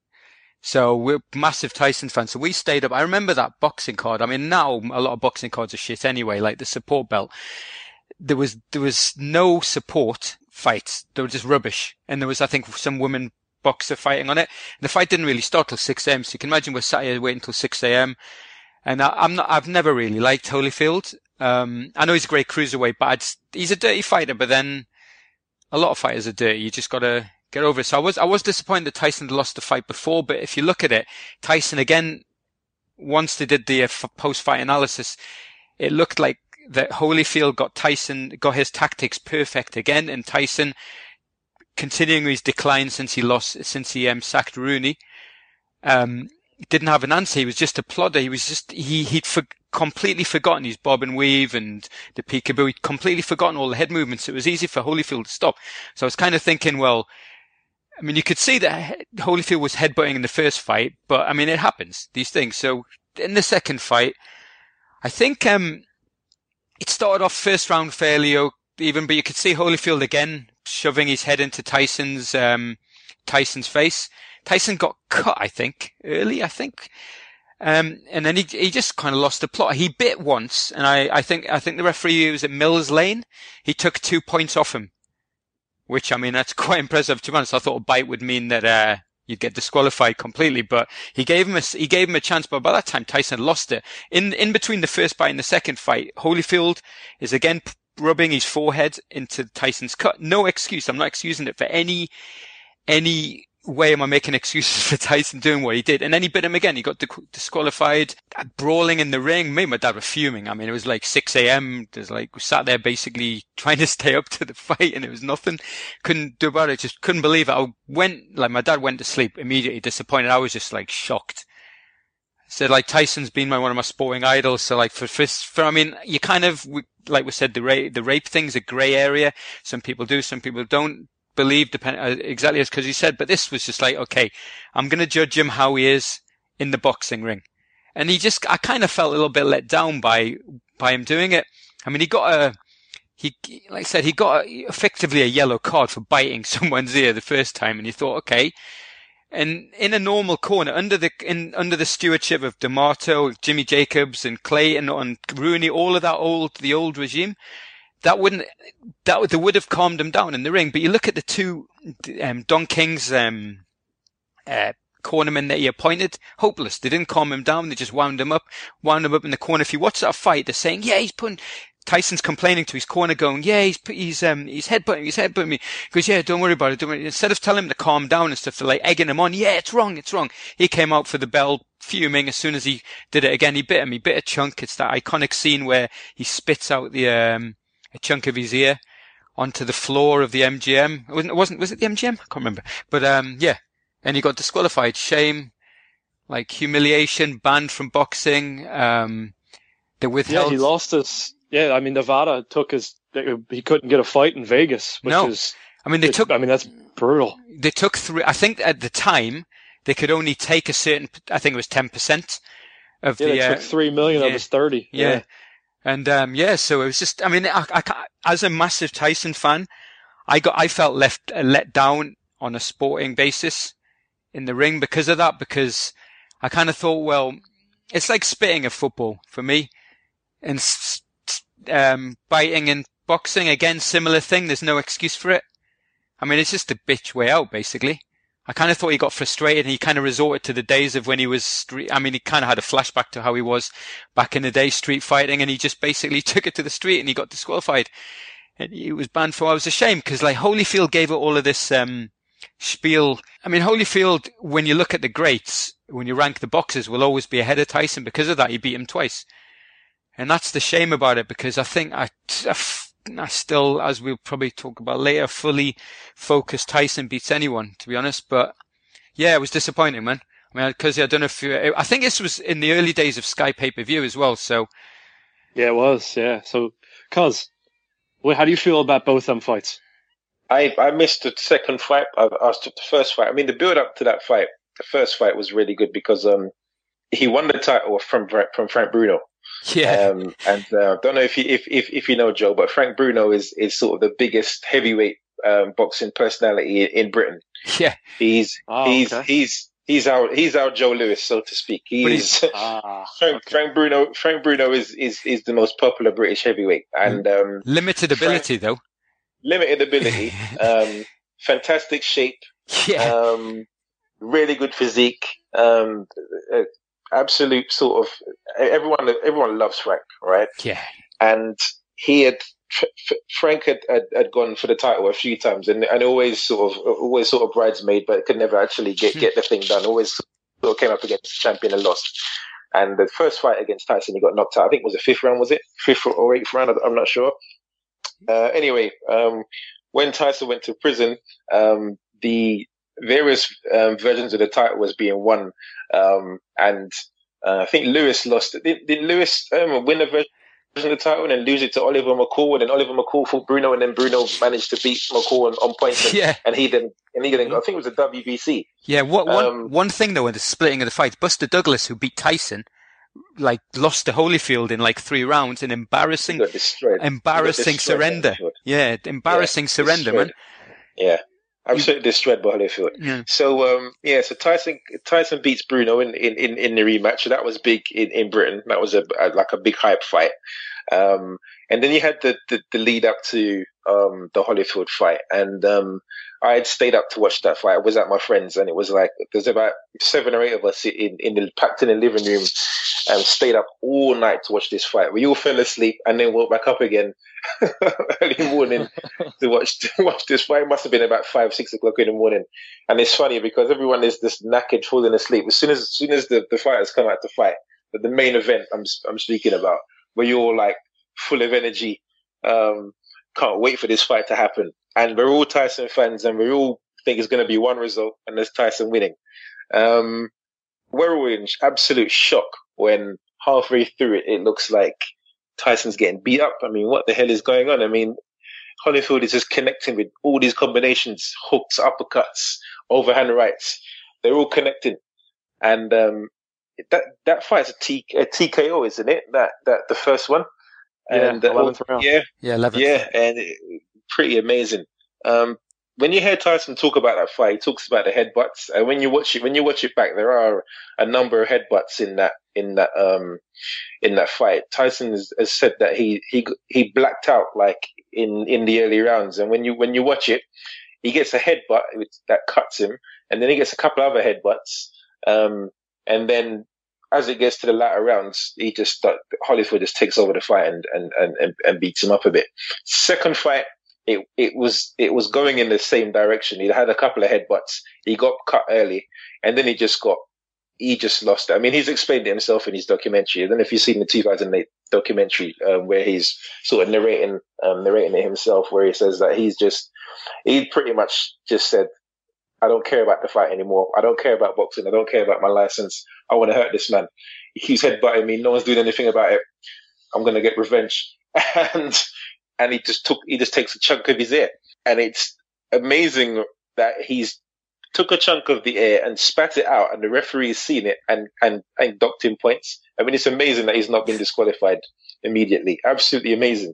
So we're massive Tyson fans. So we stayed up. I remember that boxing card. I mean, now a lot of boxing cards are shit anyway, like the support belt. There was, there was no support fights. They were just rubbish. And there was, I think, some women boxer fighting on it. And the fight didn't really start till six a.m. So you can imagine we're sat here waiting till six a.m. And I, I'm not, I've never really liked Holyfield. Um, I know he's a great cruiserweight, but I'd, he's a dirty fighter, but then a lot of fighters are dirty. You just gotta get over it. So I was, I was disappointed that Tyson had lost the fight before, but if you look at it, Tyson again, once they did the uh, post-fight analysis, it looked like that Holyfield got Tyson, got his tactics perfect again, and Tyson continuing his decline since he lost, since he um, sacked Rooney, um, didn't have an answer. He was just a plodder. He was just, he, he'd for, completely forgotten his bob and weave and the peekaboo. He'd completely forgotten all the head movements. It was easy for Holyfield to stop. So I was kind of thinking, well, I mean, you could see that Holyfield was headbutting in the first fight, but I mean, it happens, these things. So in the second fight, I think, um, it started off first round fairly even, but you could see Holyfield again shoving his head into Tyson's, um, Tyson's face. Tyson got cut, I think, early, I think. Um, and then he, he just kind of lost the plot. He bit once, and I, I think, I think the referee was at Mills Lane. He took two points off him, which, I mean, that's quite impressive. To be honest, I thought a bite would mean that, uh, you'd get disqualified completely, but he gave him a, he gave him a chance, but by that time Tyson lost it. In, in between the first fight and the second fight, Holyfield is again rubbing his forehead into Tyson's cut. No excuse. I'm not excusing it for any, any way am I making excuses for Tyson doing what he did. And then he bit him again. He got disqualified, brawling in the ring. Me and my dad were fuming. I mean, it was like six a.m. There's like, we sat there basically trying to stay up to the fight, and it was nothing. Couldn't do about it. Just couldn't believe it. I went, like, my dad went to sleep immediately disappointed. I was just like shocked. Said, like, Tyson's been my, one of my sporting idols. So like for, for, for I mean, you kind of, like we said, the rape, the rape thing's a grey area. Some people do, some people don't believe, depend, uh, exactly as because he said, but this was just like, okay, I'm going to judge him how he is in the boxing ring. And he just, I kind of felt a little bit let down by, by him doing it. I mean, he got a, he, like I said, he got a, effectively a yellow card for biting someone's ear the first time. And you thought, okay. And in a normal corner, under the, in, under the stewardship of D'Amato, Jimmy Jacobs and Clayton and Rooney, all of that old, the old regime, that wouldn't, that would, they would have calmed him down in the ring. But you look at the two, um, Don King's, um, uh, cornermen that he appointed, hopeless. They didn't calm him down. They just wound him up, wound him up in the corner. If you watch that fight, they're saying, yeah, he's putting, Tyson's complaining to his corner going, yeah, he's, he's, um, he's headbutting, he's headbutting me. He goes, yeah, don't worry about it. Don't worry. Instead of telling him to calm down and stuff, they're like egging him on. Yeah, it's wrong. It's wrong. He came out for the bell fuming. As soon as he did it again, he bit him. He bit a chunk. It's that iconic scene where he spits out the, um, a chunk of his ear onto the floor of the M G M. It wasn't, it wasn't, was it the M G M? I can't remember. But, um, yeah. And he got disqualified. Shame, like humiliation, banned from boxing. Um, they withheld. Yeah, he lost his, yeah, I mean, Nevada took his, he couldn't get a fight in Vegas, which no. is, I mean, they took, I mean, that's brutal. They took three, I think at the time, they could only take a certain, I think it was ten percent of yeah, the, they uh, took three million yeah, of his thirty. Yeah. yeah. And, um, yeah, so it was just, I mean, I, I, as a massive Tyson fan, I got, I felt left, uh, let down on a sporting basis in the ring because of that, because I kind of thought, well, it's like spitting a football for me, and, um, biting and boxing, again, similar thing. There's no excuse for it. I mean, it's just a bitch way out, basically. I kind of thought he got frustrated and he kind of resorted to the days of when he was street. I mean, he kind of had a flashback to how he was back in the day street fighting, and he just basically took it to the street and he got disqualified. And he was banned for, I was ashamed because like Holyfield gave it all of this, um, spiel. I mean, Holyfield, when you look at the greats, when you rank the boxers, will always be ahead of Tyson because of that. He beat him twice. And that's the shame about it, because I think I, I still, as we'll probably talk about later, fully focused Tyson beats anyone, to be honest. But yeah, it was disappointing, man. I mean, because I don't know if you, I think this was in the early days of Sky pay-per-view as well. So yeah, it was. Yeah. So, cuz, well, how do you feel about both them fights? I, I missed the second fight. I, I was the first fight. I mean, the build up to that fight, the first fight was really good because um he won the title from from Frank Bruno. Yeah. Um, and uh, I don't know if you if, if if you know Joe, but Frank Bruno is is sort of the biggest heavyweight um, boxing personality in, in Britain. Yeah. He's oh, he's okay. he's he's our he's our Joe Lewis, so to speak. He's ah, Frank, okay. Frank Bruno. Frank Bruno is, is is the most popular British heavyweight, and um, limited ability Frank, though. Limited ability. um, fantastic shape. Yeah. Um, really good physique. Um, uh, absolute sort of everyone. Everyone loves Frank, right? Yeah. And he had Frank had, had, had gone for the title a few times, and and always sort of always sort of bridesmaid, but could never actually get get the thing done. Always sort of came up against the champion and lost. And the first fight against Tyson, he got knocked out. I think it was the fifth round, was it? Fifth or eighth round? I'm not sure. Uh, anyway, um, when Tyson went to prison, um, the various um, versions of the title was being won, um, and uh, I think Lewis lost. Did, did Lewis um, win a version of the title and then lose it to Oliver McCall? And then Oliver McCall fought Bruno, and then Bruno managed to beat McCall on, on points. And, yeah, and he didn't. And he didn't. I think it was a W B C. Yeah. What one Um, one thing though in the splitting of the fights, Buster Douglas, who beat Tyson, like lost to Holyfield in like three rounds, an embarrassing, he got destroyed. embarrassing He got destroyed by surrender. Holyfield. Yeah, embarrassing Yeah, surrender, destroyed. man. Yeah. Absolutely destroyed by Holyfield. Yeah. So, um, yeah, so Tyson, Tyson beats Bruno in, in, in, in the rematch. So that was big in, in Britain. That was a, a like a big hype fight. Um, and then you had the, the, the lead up to, um, the Holyfield fight. And, um, I had stayed up to watch that fight. I was at my friend's, and it was like, there's about seven or eight of us in, in the, packed in the living room, and stayed up all night to watch this fight. We all fell asleep and then woke back up again early morning to watch to watch this fight. It must have been about five, six o'clock in the morning. And it's funny because everyone is just knackered, falling asleep. As soon as, as soon as the, the fighters come out to fight, but the main event I'm I'm speaking about, where you're all like full of energy, um, can't wait for this fight to happen. And we're all Tyson fans, and we all think it's going to be one result, and there's Tyson winning. Um, we're all in absolute shock when halfway through it, it looks like Tyson's getting beat up. I mean, what the hell is going on? I mean, Holyfield is just connecting with all these combinations, hooks, uppercuts, overhand rights. They're all connecting. And um, that that fight's a, T, a T K O, isn't it? That that the first one. Yeah, and uh, eleventh round. Yeah, Yeah, eleventh. yeah, and it, pretty amazing. Um, when you hear Tyson talk about that fight, he talks about the headbutts, and when you watch it, when you watch it back, there are a number of headbutts in that in that um in that fight. Tyson has, has said that he he he blacked out like in in the early rounds, and when you when you watch it, he gets a headbutt that cuts him, and then he gets a couple other headbutts, um, and then as it gets to the latter rounds, he just Holyfield just takes over the fight and and and and beats him up a bit. Second fight. It it was it was going in the same direction. He had a couple of headbutts. He got cut early, and then he just got he just lost it. I mean, he's explained it himself in his documentary. I don't know if you've seen the two thousand eight documentary um, where he's sort of narrating um, narrating it himself, where he says that he's just he pretty much just said, "I don't care about the fight anymore. I don't care about boxing. I don't care about my license. I want to hurt this man. He keeps headbutting me. No one's doing anything about it. I'm going to get revenge." And And he just took, he just takes a chunk of his ear. And it's amazing that he's took a chunk of the ear and spat it out, and the referee's seen it and, and, and docked him points. I mean, it's amazing that he's not been disqualified immediately. Absolutely amazing.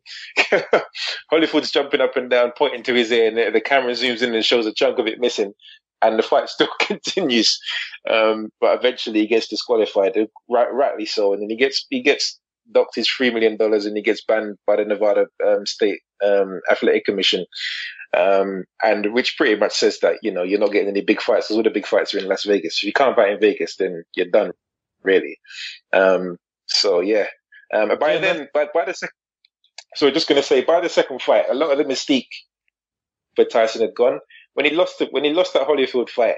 Holyfield's jumping up and down, pointing to his ear, and the, the camera zooms in and shows a chunk of it missing. And the fight still continues. Um, but eventually he gets disqualified, right, rightly so. And then he gets, he gets, docked his three million dollars, and he gets banned by the Nevada um, State um, Athletic Commission, um, and which pretty much says that, you know, you're not getting any big fights, because all the big fights are in Las Vegas. If you can't fight in Vegas, then you're done, really. Um, so yeah, um, by yeah, then, by, by the second, so just going to say, by the second fight, a lot of the mystique for Tyson had gone. When he lost the, when he lost that Holyfield fight,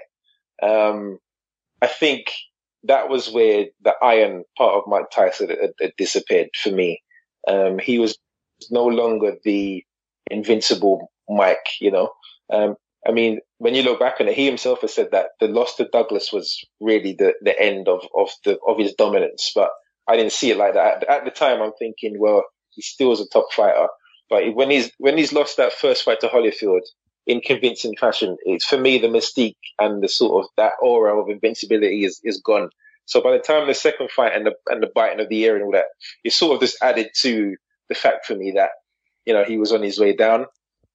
um, I think that was where the iron part of Mike Tyson had, had disappeared for me. Um, he was no longer the invincible Mike, you know. Um, I mean, when you look back on it, he himself has said that the loss to Douglas was really the, the end of, of the of his dominance. But I didn't see it like that. At, at the time, I'm thinking, well, he still was a top fighter. But when he's when he's lost that first fight to Holyfield in convincing fashion, it's for me the mystique and the sort of that aura of invincibility is, is gone. So by the time the second fight and the and the biting of the ear and all that, it sort of just added to the fact for me that, you know, he was on his way down.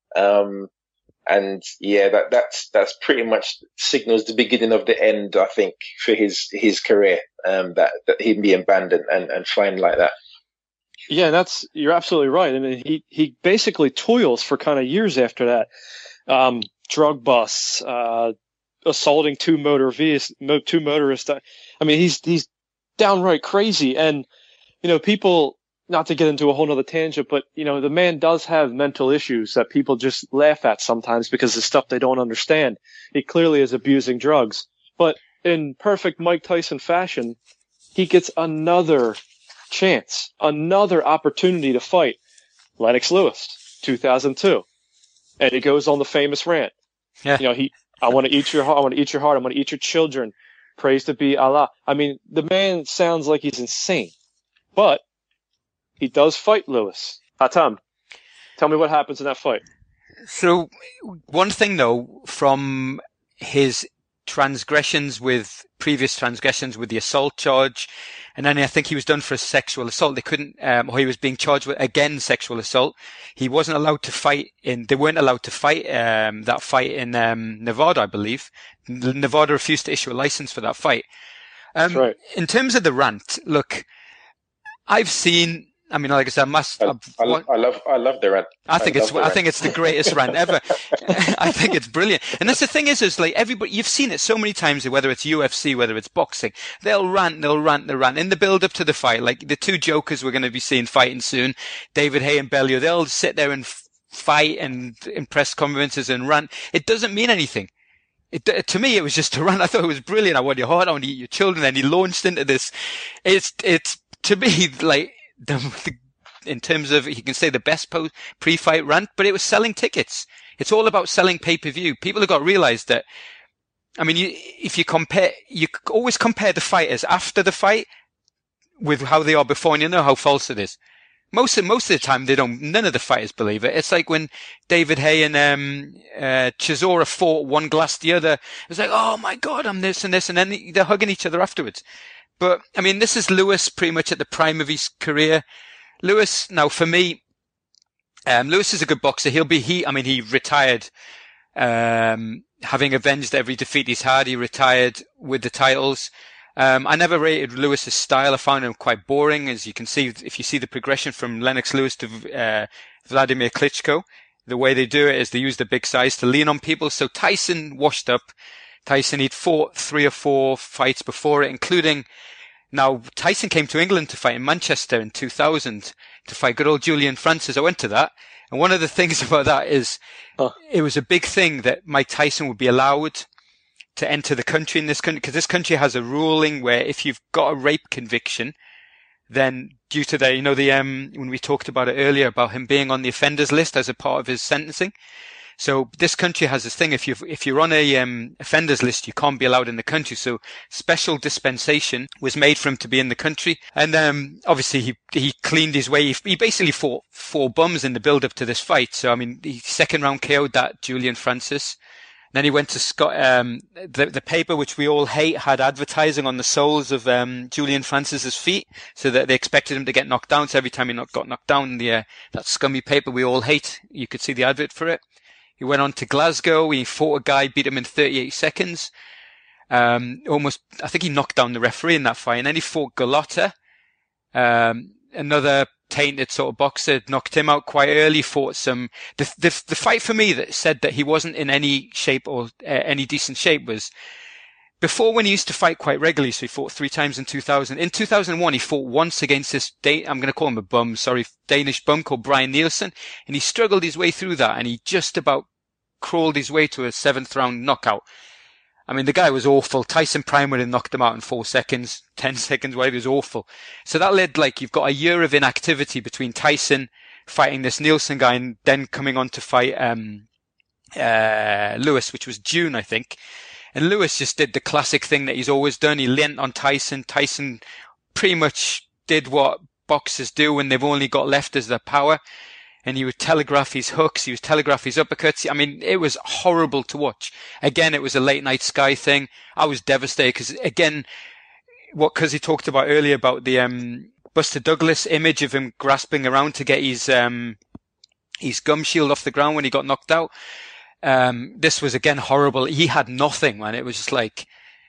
Um, and yeah, that that's that's pretty much signals the beginning of the end, I think, for his his career. Um, that that him being banned and, and, and fined like that. Yeah, that's you're absolutely right. I mean, he he basically toils for kind of years after that. Um, drug busts, uh, assaulting two motor vehicles, two motorists. I mean, he's he's downright crazy. And you know, people, not to get into a whole nother tangent, but you know, the man does have mental issues that people just laugh at sometimes because of stuff they don't understand. He clearly is abusing drugs, but in perfect Mike Tyson fashion, he gets another chance, another opportunity to fight Lennox Lewis, two thousand two. And he goes on the famous rant. Yeah. You know, he, I want to eat your heart. I want to eat your heart. I want to eat your children. Praise to be Allah. I mean, the man sounds like he's insane, but he does fight Lewis. Hatem, tell me what happens in that fight. So one thing though, from his transgressions with previous transgressions with the assault charge, and then I think he was done for a sexual assault. They couldn't, um, or he was being charged with again sexual assault. He wasn't allowed to fight in. They weren't allowed to fight um, that fight in um, Nevada, I believe. Nevada refused to issue a license for that fight. Um, That's right. In terms of the rant, look, I've seen. I mean, like I said, I must. I, I, what, I love, I love the rant. I think I it's, I rant. think it's the greatest rant ever. I think it's brilliant. And that's the thing is, is like everybody, you've seen it so many times, whether it's U F C, whether it's boxing, they'll rant, they'll rant, they'll rant in the build up to the fight. Like the two jokers we're going to be seeing fighting soon, David Haye and Bellew, they'll sit there and f- fight and in press conferences and rant. It doesn't mean anything. It, to me, it was just a rant. I thought it was brilliant. I want your heart, I want to eat your children. And he launched into this. It's, it's, to me, like, the, the in terms of, you can say the best post, pre-fight rant, but it was selling tickets. It's all about selling pay-per-view. People have got to realize that, I mean, you, if you compare, you always compare the fighters after the fight with how they are before, and you know how false it is. Most of, most of the time, they don't, none of the fighters believe it. It's like when David Haye and, um, uh, Chisora fought one glass the other. It's like, oh my God, I'm this and this, and then they're hugging each other afterwards. But, I mean, this is Lewis pretty much at the prime of his career. Lewis, now for me, um, Lewis is a good boxer. He'll be, he, I mean, he retired, um, having avenged every defeat he's had. He retired with the titles. Um, I never rated Lewis's style. I found him quite boring, as you can see, if you see the progression from Lennox Lewis to, uh, Vladimir Klitschko. The way they do it is they use the big size to lean on people. So Tyson washed up. Tyson, he'd fought three or four fights before it, including, now, Tyson came to England to fight in Manchester in two thousand to fight good old Julian Francis. I went to that. And one of the things about that is oh. It was a big thing that Mike Tyson would be allowed to enter the country in this country, because this country has a ruling where if you've got a rape conviction, then due to the, you know, the, um, when we talked about it earlier about him being on the offenders list as a part of his sentencing. So this country has this thing, if you if you're on a um, offenders list, you can't be allowed in the country. So special dispensation was made for him to be in the country. And um, obviously he he cleaned his way. He, he basically fought four bums in the build up to this fight. So I mean, he second round K O'd that Julian Francis. Then he went to Scott, um, the, the paper which we all hate had advertising on the soles of, um, Julian Francis's feet, so that they expected him to get knocked down. So every time he not, got knocked down, the, uh, that scummy paper we all hate, you could see the advert for it. He went on to Glasgow. He fought a guy, beat him in thirty-eight seconds. Um, almost, I think he knocked down the referee in that fight. And then he fought Galotta, um, another tainted sort of boxer, knocked him out quite early, fought some, the, the, the fight for me that said that he wasn't in any shape or uh, any decent shape was before, when he used to fight quite regularly. So he fought three times in two thousand. In two thousand one, he fought once against this, Dan- I'm going to call him a bum, sorry, Danish bum called Brian Nielsen. And he struggled his way through that, and he just about crawled his way to a seventh round knockout. I mean, the guy was awful. Tyson Primer had knocked him out in four seconds, ten seconds, whatever. He was awful. So that led, like, you've got a year of inactivity between Tyson fighting this Nielsen guy and then coming on to fight, um, uh, Lewis, which was June, I think. And Lewis just did the classic thing that he's always done. He leant on Tyson. Tyson pretty much did what boxers do when they've only got left as their power. And he would telegraph his hooks. He would telegraph his uppercuts. I mean, it was horrible to watch. Again, it was a late night Sky thing. I was devastated because, again, what because he talked about earlier about the um, Buster Douglas image of him grasping around to get his um, his gum shield off the ground when he got knocked out. Um, this was again horrible. He had nothing, man. It was just like,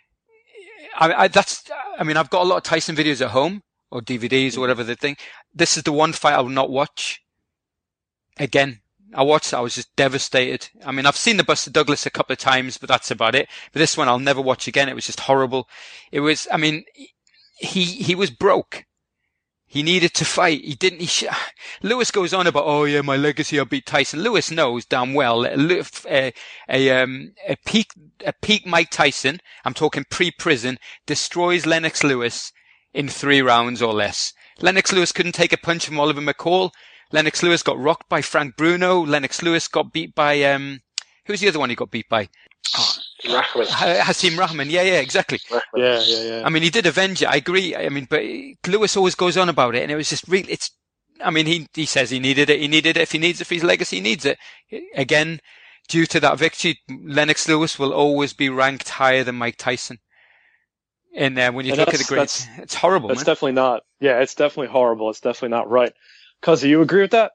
I, I, that's, I mean, I've got a lot of Tyson videos at home or D V Ds or whatever the thing. This is the one fight I will not watch. Again, I watched it. I was just devastated. I mean, I've seen the Buster Douglas a couple of times, but that's about it. But this one I'll never watch again. It was just horrible. It was, I mean, he, he was broke. He needed to fight. He didn't. He sh- Lewis goes on about, oh yeah, my legacy, I beat Tyson. Lewis knows damn well a, a, um, a peak, a peak Mike Tyson, I'm talking pre-prison, destroys Lennox Lewis in three rounds or less. Lennox Lewis couldn't take a punch from Oliver McCall. Lennox Lewis got rocked by Frank Bruno. Lennox Lewis got beat by, um, who's the other one he got beat by? Oh, Rahman. Hasim Rahman. Yeah, yeah, exactly. Rahman. Yeah, yeah, yeah. I mean, he did avenge it. I agree. I mean, but Lewis always goes on about it, and it was just really, it's, I mean, he, he says he needed it. He needed it. If he needs it for his legacy, he needs it. Again, due to that victory, Lennox Lewis will always be ranked higher than Mike Tyson. And uh, when you And look at the greats, it's horrible, That's man. definitely not, yeah, it's definitely horrible. It's definitely not right. Cuz, do you agree with that?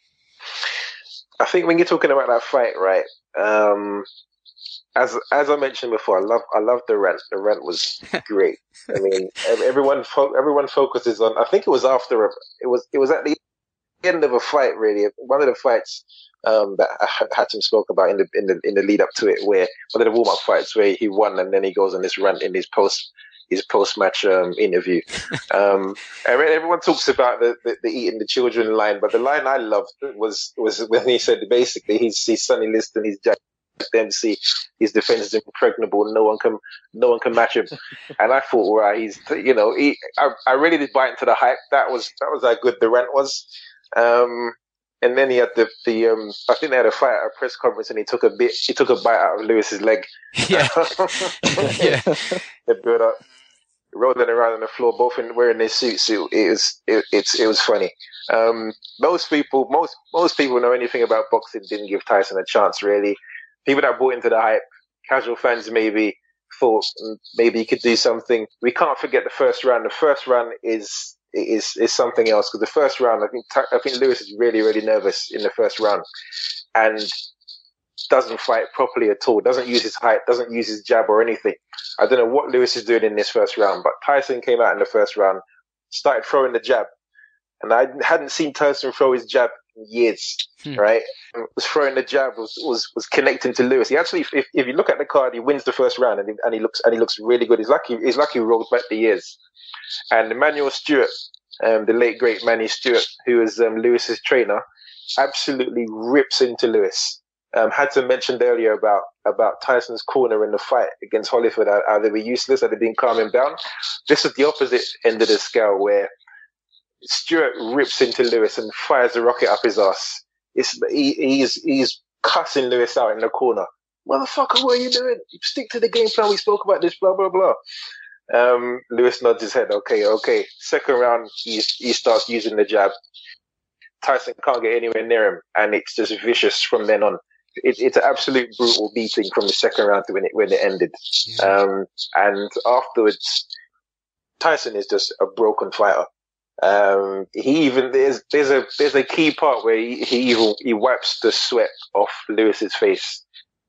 I think when you're talking about that fight, right? Um, as as I mentioned before, I love I love the rant. The rant was great. I mean, everyone fo- everyone focuses on. I think it was after a, it was it was at the end of a fight, really. One of the fights um, that Hatem spoke about in the in the in the lead up to it, where one of the warm up fights where he won, and then he goes on this rant in his post his post match um, interview. Um, and everyone talks about the, the, the eating the children line, but the line I loved was was when he said basically he's he's Sonny Liston, he's Jack Dempsey, his defense is impregnable, no one can no one can match him. And I thought, right, he's you know he I, I really did buy into the hype. That was that was how good the rant was. Um, and then he had the the um, I think they had a fight at a press conference, and he took a bit he took a bite out of Lewis's leg. Yeah, yeah. They built up, rolling around on the floor, both in wearing their suits. It, it was it, it's it was funny. Um, most people, most most people know anything about boxing didn't give Tyson a chance. Really, people that bought into the hype, casual fans maybe thought maybe he could do something. We can't forget the first round. The first round is is is something else, because the first round, I think I think Lewis is really really nervous in the first round, and doesn't fight properly at all. Doesn't use his height. Doesn't use his jab or anything. I don't know what Lewis is doing in this first round, but Tyson came out in the first round, started throwing the jab, and I hadn't seen Tyson throw his jab in years. Hmm. Right, and was throwing the jab, was was was connecting to Lewis. He actually, if, if you look at the card, he wins the first round, and he, and he looks and he looks really good. He's lucky. He's lucky he rolled back the years. And Emmanuel Stewart, um, the late great Manny Stewart, who was um, Lewis's trainer, absolutely rips into Lewis. Um, had to mention earlier about, about Tyson's corner in the fight against Holyfield, how, how they were useless, how they'd been calming down. This is the opposite end of the scale, where Stewart rips into Lewis and fires a rocket up his ass. It's, he, he's, he's cussing Lewis out in the corner. Motherfucker, what are you doing? Stick to the game plan. We spoke about this, blah, blah, blah. Um, Lewis nods his head. Okay, okay. Second round, he, he starts using the jab. Tyson can't get anywhere near him, and it's just vicious from then on. It, it's an absolute brutal beating from the second round to when it when it ended. Yeah. Um, and afterwards, Tyson is just a broken fighter. Um, he even there's there's a there's a key part where he he even he wipes the sweat off Lewis's face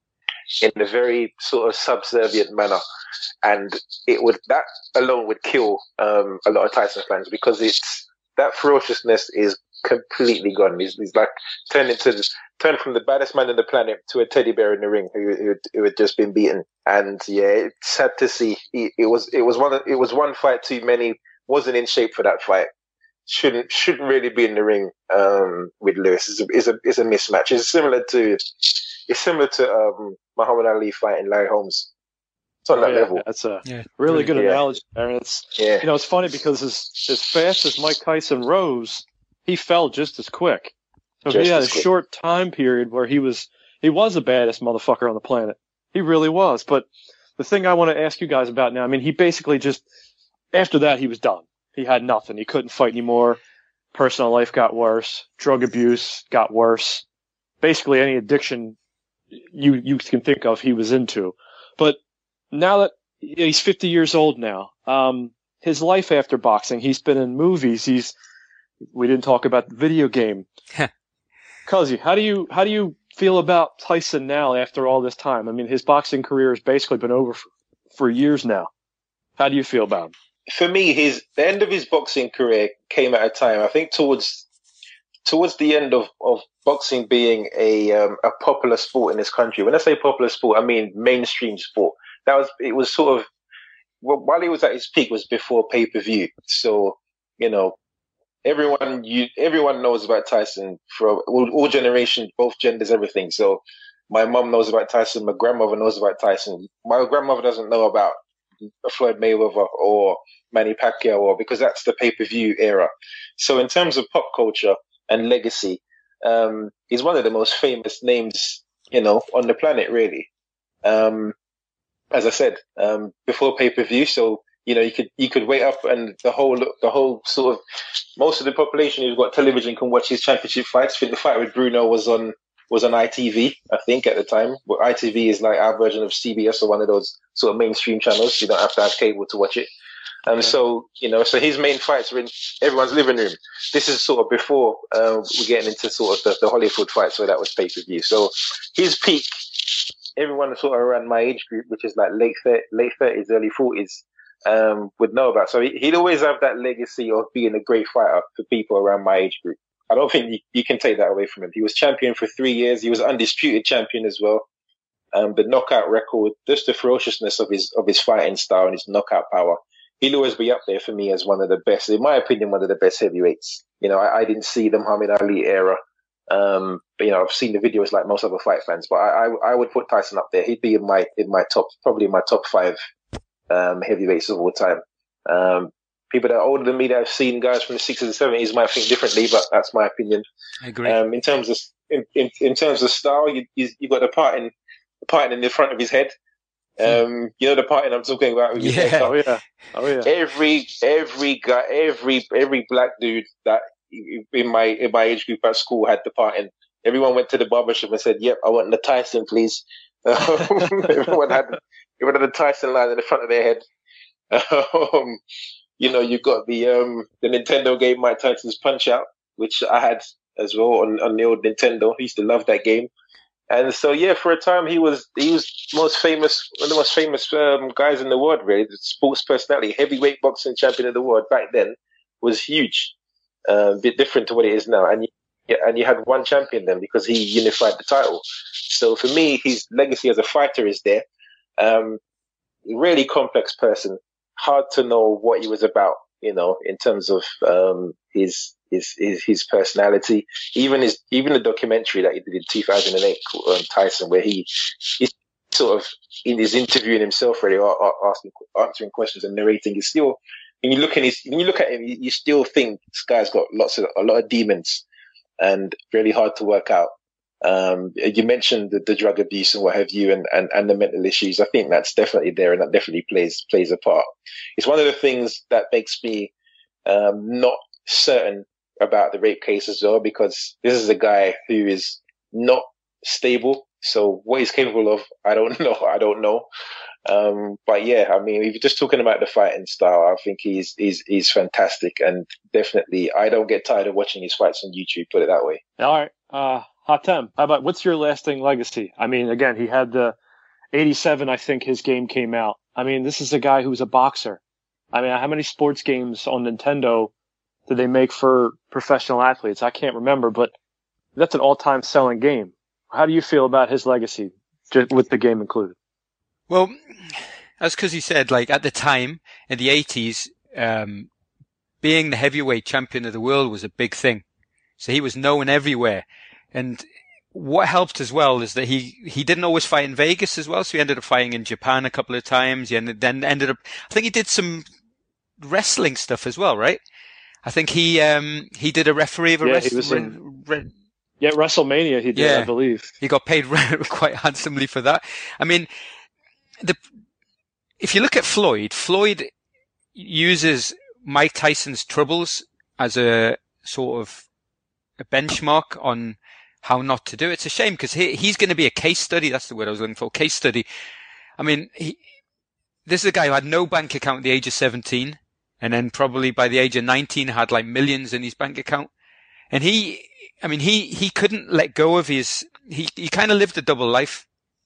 in a very sort of subservient manner, and it would that alone would kill um, a lot of Tyson fans, because it's that ferociousness is completely gone. He's, he's like turned into turned from the baddest man on the planet to a teddy bear in the ring who, who, who had just been beaten. And yeah, it's sad to see. He, it was it was one it was one fight too many. Wasn't in shape for that fight. Shouldn't shouldn't really be in the ring um, with Lewis. It's a, it's a it's a mismatch. It's similar to it's similar to um, Muhammad Ali fighting Larry Holmes. It's on oh, that yeah, level. That's a yeah. really good yeah. analogy, Aaron. It's yeah. you know it's funny because as as fast as Mike Tyson rose, he fell just as quick. So just he had a quick. short time period where he was he was the baddest motherfucker on the planet. He really was. But the thing I want to ask you guys about now, I mean, he basically just, after that, he was done. He had nothing. He couldn't fight anymore. Personal life got worse. Drug abuse got worse. Basically, any addiction you you can think of, he was into. But now that he's fifty years old now, um, his life after boxing, he's been in movies. He's we didn't talk about the video game. Cuzzy, how do you how do you feel about Tyson now after all this time? I mean, his boxing career has basically been over for, for years now. How do you feel about him? For me, his the end of his boxing career came at a time, I think, towards towards the end of, of boxing being a um, a popular sport in this country. When I say popular sport, I mean mainstream sport. That was it was sort of well, while he was at his peak was before pay per view. So you know, everyone you everyone knows about Tyson for all, all generations, both genders, everything. So my mum knows about Tyson. My grandmother knows about Tyson. My grandmother doesn't know about Floyd Mayweather or Manny Pacquiao, or because that's the pay-per-view era. So in terms of pop culture and legacy, um, he's one of the most famous names, you know, on the planet, really. Um, as I said, um, before pay-per-view, so you know, you could you could wait up and the whole the whole sort of most of the population who's got television can watch his championship fights. I think the fight with Bruno was on was on I T V, I think, at the time. But I T V is like our version of C B S or one of those sort of mainstream channels. You don't have to have cable to watch it. And so, you know, so his main fights were in everyone's living room. This is sort of before uh, we're getting into sort of the, the Hollywood fights where that was pay-per-view. So his peak, everyone sort of around my age group, which is like late late thirties, early forties, um, would know about. So he'd always have that legacy of being a great fighter for people around my age group. I don't think you, you can take that away from him. He was champion for three years. He was undisputed champion as well. Um, the knockout record, just the ferociousness of his of his fighting style and his knockout power. He'll always be up there for me as one of the best, in my opinion, one of the best heavyweights. You know, I, I didn't see the Muhammad Ali era. Um, but, you know, I've seen the videos like most other fight fans, but I, I, I would put Tyson up there. He'd be in my, in my top, probably in my top five, um, heavyweights of all time. Um, people that are older than me that have seen guys from the sixties and seventies might think differently, but that's my opinion. I agree. Um, in terms of, in, in, in terms of style, you, you, you've got the parting, the parting in the front of his head. Um, you know the parting I'm talking about? With yeah. Oh yeah. Oh yeah. Every, every guy, every, every black dude that in my, in my age group at school had the parting. Everyone went to the barbershop and said, yep, I want the Tyson, please. everyone had, everyone had the Tyson line in the front of their head. Um, you know, you got the, um, the Nintendo game, Mike Tyson's Punch Out, which I had as well on, on the old Nintendo. I used to love that game. And so, yeah, for a time, he was he was most famous, one of the most famous um, guys in the world, really. The sports personality, heavyweight boxing champion of the world back then was huge, uh, a bit different to what it is now. And you, and you had one champion then because he unified the title. So for me, his legacy as a fighter is there. Um, really complex person, hard to know what he was about, you know, in terms of um, his. His, his his personality, even his even the documentary that he did in two thousand eight on Tyson, where he he sort of in his interviewing himself, really asking answering questions and narrating. He's still when you look in his when you look at him, you, you still think this guy's got lots of a lot of demons and really hard to work out. Um, you mentioned the, the drug abuse and what have you, and, and and the mental issues. I think that's definitely there, and that definitely plays plays a part. It's one of the things that makes me um, not certain about the rape case as well, because this is a guy who is not stable. So what he's capable of, I don't know. I don't know. Um, but yeah, I mean, if you're just talking about the fighting style, I think he's he's he's fantastic, and definitely I don't get tired of watching his fights on YouTube. Put it that way. All right, uh, Hatem, how about what's your lasting legacy? I mean, again, he had the eighty-seven. I think his game came out. I mean, this is a guy who's a boxer. I mean, how many sports games on Nintendo did they make for professional athletes? I can't remember, but that's an all-time selling game. How do you feel about his legacy, just with the game included? Well, as Cuzzy said, like at the time in the eighties, um, being the heavyweight champion of the world was a big thing. So he was known everywhere. And what helped as well is that he, he didn't always fight in Vegas as well. So he ended up fighting in Japan a couple of times. He ended, then ended up, I think he did some wrestling stuff as well, right? I think he um he did a referee of a yeah, wrestling. he was in, re- Yeah, WrestleMania he did, Yeah. I believe. He got paid quite handsomely for that. I mean, the if you look at Floyd, Floyd uses Mike Tyson's troubles as a sort of a benchmark on how not to do it. It's a shame because he, he's going to be a case study. That's the word I was looking for. Case study. I mean, he, this is a guy who had no bank account at the age of seventeen, and then probably by the age of nineteen had like millions in his bank account. And he, I mean, he, he couldn't let go of his, he, he kind of lived a double life.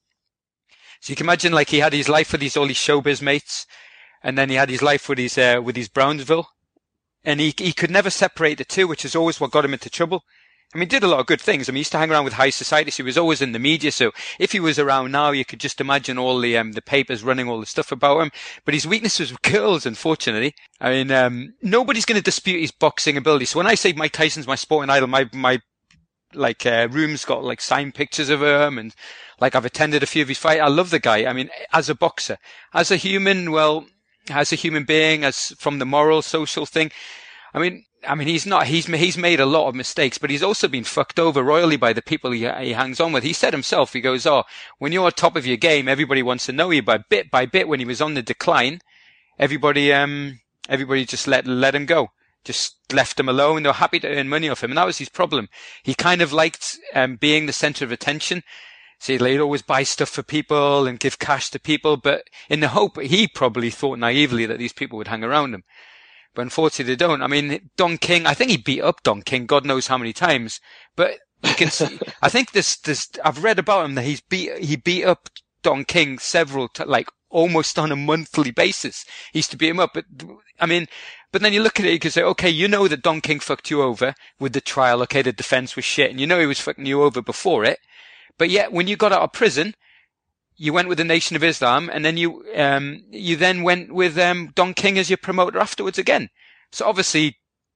So you can imagine like he had his life with his, all his showbiz mates, and then he had his life with his, uh, with his Brownsville. And he, he could never separate the two, which is always what got him into trouble. I mean, he did a lot of good things. I mean, he used to hang around with high society, so he was always in the media. So if he was around now, you could just imagine all the, um, the papers running all the stuff about him. But his weakness was with girls, unfortunately. I mean, um, nobody's going to dispute his boxing ability. So when I say Mike Tyson's my sporting idol, my, my, like, uh, room's got like signed pictures of him, and like I've attended a few of his fights. I love the guy. I mean, as a boxer, as a human, well, as a human being, as from the moral, social thing, I mean, I mean, he's not, he's, he's made a lot of mistakes, but he's also been fucked over royally by the people he, he hangs on with. He said himself, he goes, oh, when you're on top of your game, everybody wants to know you. But bit by bit, when he was on the decline, everybody, um, everybody just let, let him go. Just left him alone. They were happy to earn money off him. And that was his problem. He kind of liked, um, being the center of attention. So he'd always buy stuff for people and give cash to people, but in the hope, he probably thought naively that these people would hang around him. But unfortunately they don't. I mean, Don King, I think he beat up Don King, God knows how many times. But you can see, I think this, this, I've read about him that he's beat, he beat up Don King several, t- like almost on a monthly basis. He used to beat him up. But, I mean, but then you look at it, you can say, okay, you know that Don King fucked you over with the trial. Okay, the defense was shit. And you know he was fucking you over before it. But yet, when you got out of prison, you went with the Nation of Islam, and then you, um, you then went with, um, Don King as your promoter afterwards again. So obviously,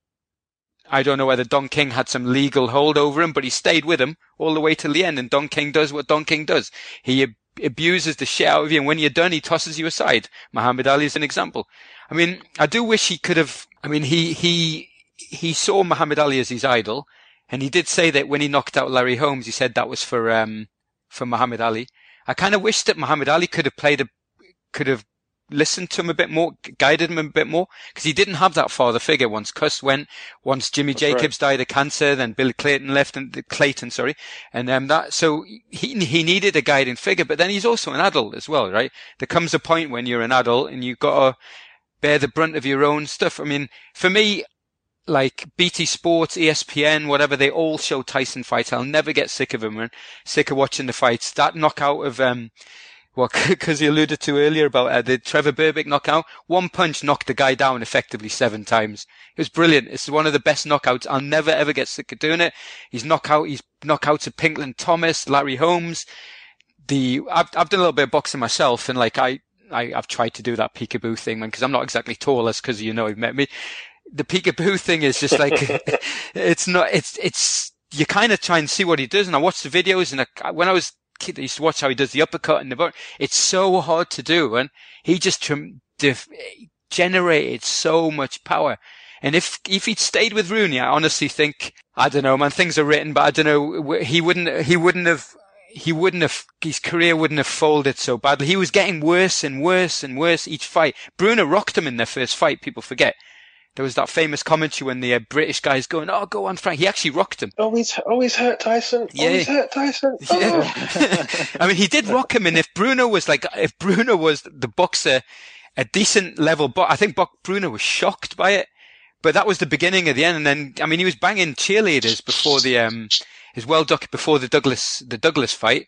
I don't know whether Don King had some legal hold over him, but he stayed with him all the way till the end, and Don King does what Don King does. He ab- abuses the shit out of you, and when you're done, he tosses you aside. Muhammad Ali is an example. I mean, I do wish he could have, I mean, he, he, he saw Muhammad Ali as his idol, and he did say that when he knocked out Larry Holmes, he said that was for, um, for Muhammad Ali. I kind of wish that Muhammad Ali could have played a, could have listened to him a bit more, guided him a bit more, because he didn't have that father figure. Once Cuss went, once Jimmy That's Jacobs right. died of cancer, then Bill Clayton left, and Clayton, sorry, and um, that. So he he needed a guiding figure, but then he's also an adult as well, right? There comes a point when you're an adult and you've got to bear the brunt of your own stuff. I mean, for me, like B T Sports, E S P N, whatever, they all show Tyson fights. I'll never get sick of them, man. Sick of watching the fights. That knockout of, um, well, because he alluded to earlier about uh, the Trevor Berbick knockout. One punch knocked the guy down effectively seven times. It was brilliant. It's one of the best knockouts. I'll never ever get sick of doing it. He's knockout, he's knockouts of Pinkland Thomas, Larry Holmes. The, I've, I've done a little bit of boxing myself, and like I, I, I've tried to do that peekaboo thing, man, because I'm not exactly tall, as because you know you've met me. The peekaboo thing is just like, it's not, it's, it's, you kind of try and see what he does. And I watch the videos, and I, when I was a kid, I used to watch how he does the uppercut and the butt. It's so hard to do. And he just trim, def, generated so much power. And if, if he'd stayed with Rooney, I honestly think, I don't know, man, things are written, but I don't know, he wouldn't, he wouldn't have, he wouldn't have, his career wouldn't have folded so badly. He was getting worse and worse and worse each fight. Bruno rocked him in their first fight, people forget. There was that famous commentary when the uh, British guy's going, oh, go on, Frank. He actually rocked him. Always, always hurt Tyson. Yeah. Always hurt Tyson. Oh. Yeah. I mean, he did rock him. And if Bruno was like, if Bruno was the boxer, a decent level, but I think Bruno was shocked by it. But that was the beginning of the end. And then, I mean, he was banging cheerleaders before the, um, his well doc before the Douglas, the Douglas fight.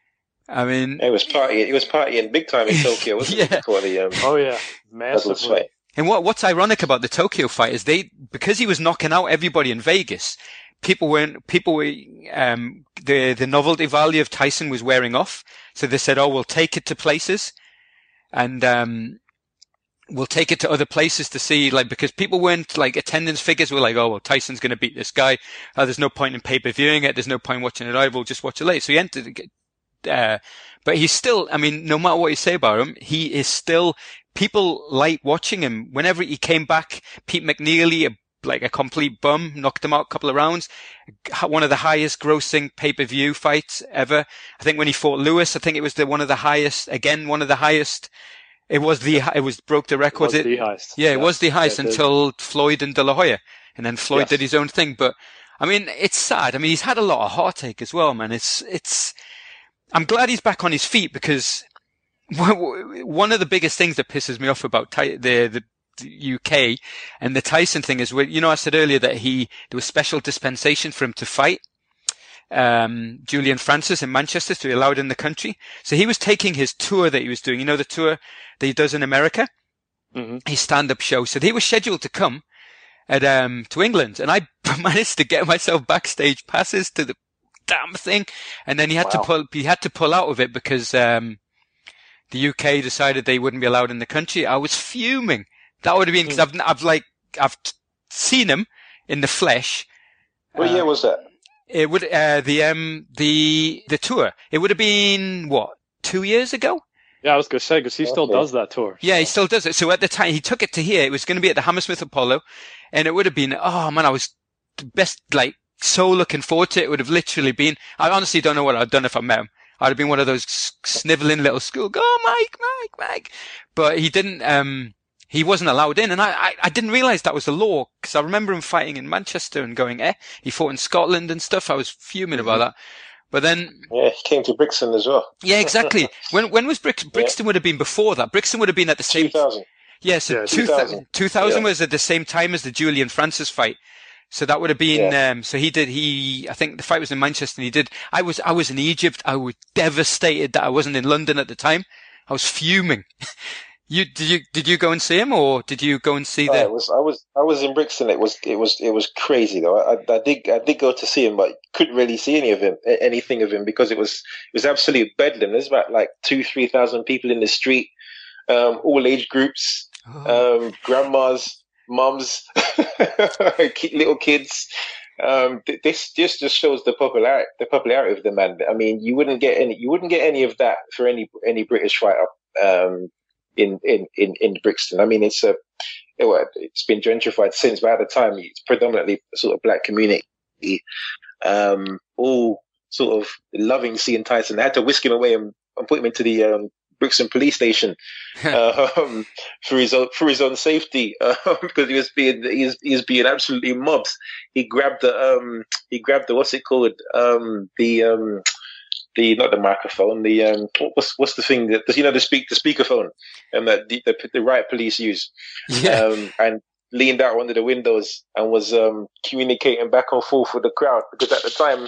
I mean, it was partying. He was partying big time in Tokyo, wasn't yeah. it? Before the, um, oh yeah, massive fight. And what, what's ironic about the Tokyo fight is they, because he was knocking out everybody in Vegas, people weren't, people were, um, the, the novelty value of Tyson was wearing off. So they said, oh, we'll take it to places. And, um, we'll take it to other places to see, like, because people weren't, like, attendance figures were like, oh, well, Tyson's going to beat this guy. Oh, there's no point in pay-per-viewing it. There's no point watching it live. We'll just watch it late. So he entered, uh, but he's still, I mean, no matter what you say about him, he is still, people like watching him. Whenever he came back, Pete McNeely, like a complete bum, knocked him out a couple of rounds. One of the highest grossing pay-per-view fights ever. I think when he fought Lewis, I think it was the one of the highest, again, one of the highest. It was the, it was broke the record. It was the highest. Yeah, it yeah. was the highest yeah, until Floyd and De La Hoya. And then Floyd yes. did his own thing. But, I mean, it's sad. I mean, he's had a lot of heartache as well, man. It's, it's, I'm glad he's back on his feet because one of the biggest things that pisses me off about the, the, U K and the Tyson thing is, you know, I said earlier that he, there was special dispensation for him to fight, um, Julian Francis in Manchester to be allowed in the country. So he was taking his tour that he was doing, you know, the tour that he does in America, mm-hmm. his stand-up show. So he was scheduled to come at, um, to England, and I managed to get myself backstage passes to the damn thing. And then he had wow. to pull, he had to pull out of it because, um, the U K decided they wouldn't be allowed in the country. I was fuming. That would have been, because I've, I've like, I've seen him in the flesh. What uh, year was that? It would, uh, the, um, the, the tour. It would have been, what, two years ago? Yeah, I was going to say, because he still okay. does that tour. Yeah, he still does it. So at the time, he took it to here. It was going to be at the Hammersmith Apollo. And it would have been, oh man, I was the best, like, so looking forward to it. It would have literally been, I honestly don't know what I'd done if I met him. I'd have been one of those sniveling little school, oh, Mike, Mike, Mike. But he didn't, um, he wasn't allowed in, and I, I, I didn't realize that was the law, because I remember him fighting in Manchester and going, eh, he fought in Scotland and stuff. I was fuming about that. But then... Yeah, he came to Brixton as well. Yeah, exactly. when when was Brix, Brixton yeah. would have been before that? Brixton would have been at the same... two thousand. Yeah, so yeah, two thousand. two thousand yeah. was at the same time as the Julian Francis fight. So that would have been, yeah. um, so he did, he, I think the fight was in Manchester and he did, I was, I was in Egypt. I was devastated that I wasn't in London at the time. I was fuming. You, did you, did you go and see him or did you go and see uh, the? I was, I was, I was in Brixton. It was, it was, it was crazy though. I, I did, I did go to see him, but couldn't really see any of him, anything of him because it was, it was absolute bedlam. There's about like two, three thousand people in the street, um, all age groups, oh. um, grandmas, mums, little kids. Um, this just just shows the popularity, the popularity of the man. I mean, you wouldn't get any, you wouldn't get any of that for any any British fighter um, in in in in Brixton. I mean, it's a it, it's been gentrified since, but at the time, it's predominantly a sort of black community. Um, all sort of loving seeing Tyson. They had to whisk him away and, and put him into the um, Brixton police station um, for his own for his own safety uh, because he was being he was, he was being absolutely mobbed. He grabbed the um he grabbed the what's it called um the um the not the microphone the um what's what's the thing that you know the speak the speakerphone and that the, the the riot police use yeah. um and leaned out under the windows and was um communicating back and forth with the crowd because at the time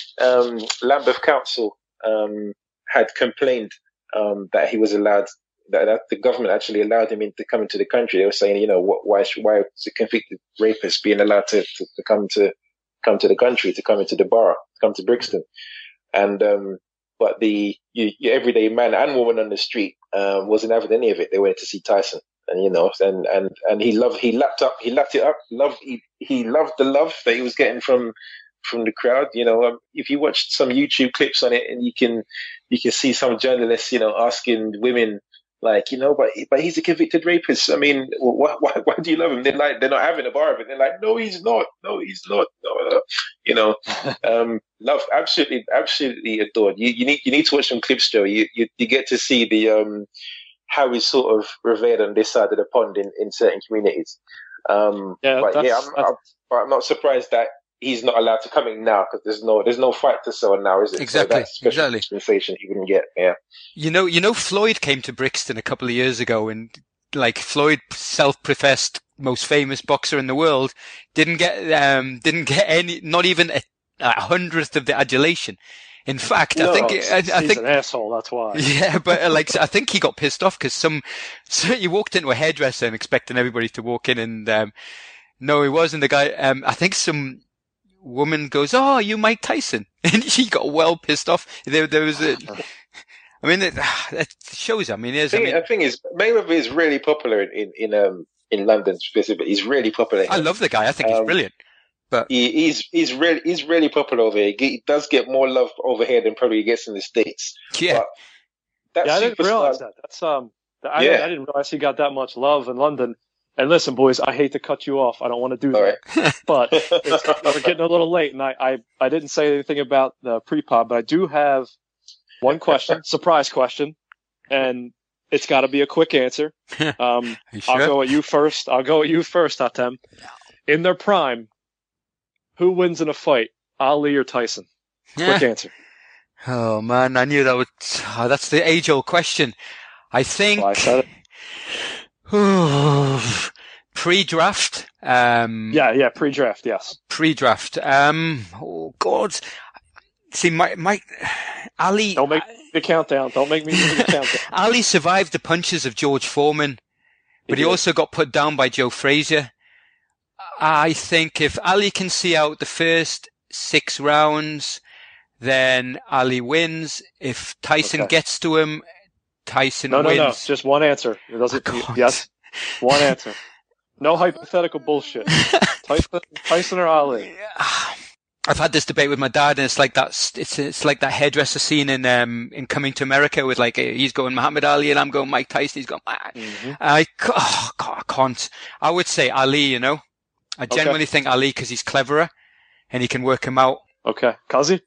um Lambeth Council um had complained Um, that he was allowed, that, that the government actually allowed him in to come into the country. They were saying, you know, what, why, why is a convicted rapist being allowed to, to, to come to, come to the country, to come into the borough, to come to Brixton? And, um, but the, you, your everyday man and woman on the street, um, wasn't having any of it. They went to see Tyson and, you know, and, and, and he loved, he lapped up, he lapped it up, loved, he, he loved the love that he was getting from, from the crowd. You know, um, if you watch some YouTube clips on it and you can, you can see some journalists, you know, asking women like, you know, but but he's a convicted rapist. I mean, why why, why do you love him? They're like, they're not having a bar of it. They're like, no, he's not. No, he's not. No, no. You know, um, love, absolutely, absolutely adored. You you need you need to watch some clips, Joe. You you, you get to see the um how he's sort of revered on this side of the pond in, in certain communities. Um, yeah, but yeah, I'm, I'm, I'm not surprised that he's not allowed to come in now because there's no there's no fight to sell now, is it? Exactly. So that's special exactly. dispensation he wouldn't get. Yeah. You know, you know, Floyd came to Brixton a couple of years ago, and like Floyd, self-professed most famous boxer in the world, didn't get um didn't get any, not even a, a hundredth of the adulation. In fact, no, I think I, I he's think an asshole. That's why. Yeah, but uh, like I think he got pissed off because some so you walked into a hairdresser and expecting everybody to walk in, and um no, he wasn't. The guy, um I think some woman goes, "Oh, you Mike Tyson," and she got well pissed off. There, there was a. I mean, it, it shows. I mean, is. I mean, the thing is, Mayweather is really popular in in um in London specifically. He's really popular. I love the guy. I think um, he's brilliant. But he, he's he's really he's really popular over here. He does get more love over here than probably he gets in the States. Yeah. But yeah, I didn't realize that. That's um. I, yeah. I didn't realize he got that much love in London. And listen, boys, I hate to cut you off. I don't want to do All that. right. But it's, we're getting a little late, and I, I, I didn't say anything about the pre-pod, but I do have one question, surprise question, and it's got to be a quick answer. Um, sure? I'll go at you first. I'll go at you first, Hatem. In their prime, who wins in a fight, Ali or Tyson? Quick Yeah. answer. Oh man, I knew that would. Oh, that's the age-old question. I think. Well, I said it. Pre-draft. Um, Yeah, yeah, pre-draft, yes. Pre-draft. Um, oh God. See, my, my, Ali. Don't make the countdown. Don't make me do the countdown. Ali survived the punches of George Foreman, but He he, did. also got put down by Joe Frazier. I think if Ali can see out the first six rounds, then Ali wins. If Tyson Okay. gets to him, Tyson No, no, wins. no. Just one answer. It doesn't. I can't. Yes, one answer. No hypothetical bullshit. Tyson, Tyson or Ali? I've had this debate with my dad, and it's like that. It's it's like that hairdresser scene in um in Coming to America with like he's going Muhammad Ali and I'm going Mike Tyson. He's going. Ah. Mm-hmm. I ca- oh, God, I can't. I would say Ali. You know, I genuinely Okay. think Ali because he's cleverer and he can work him out. Okay, Kazi.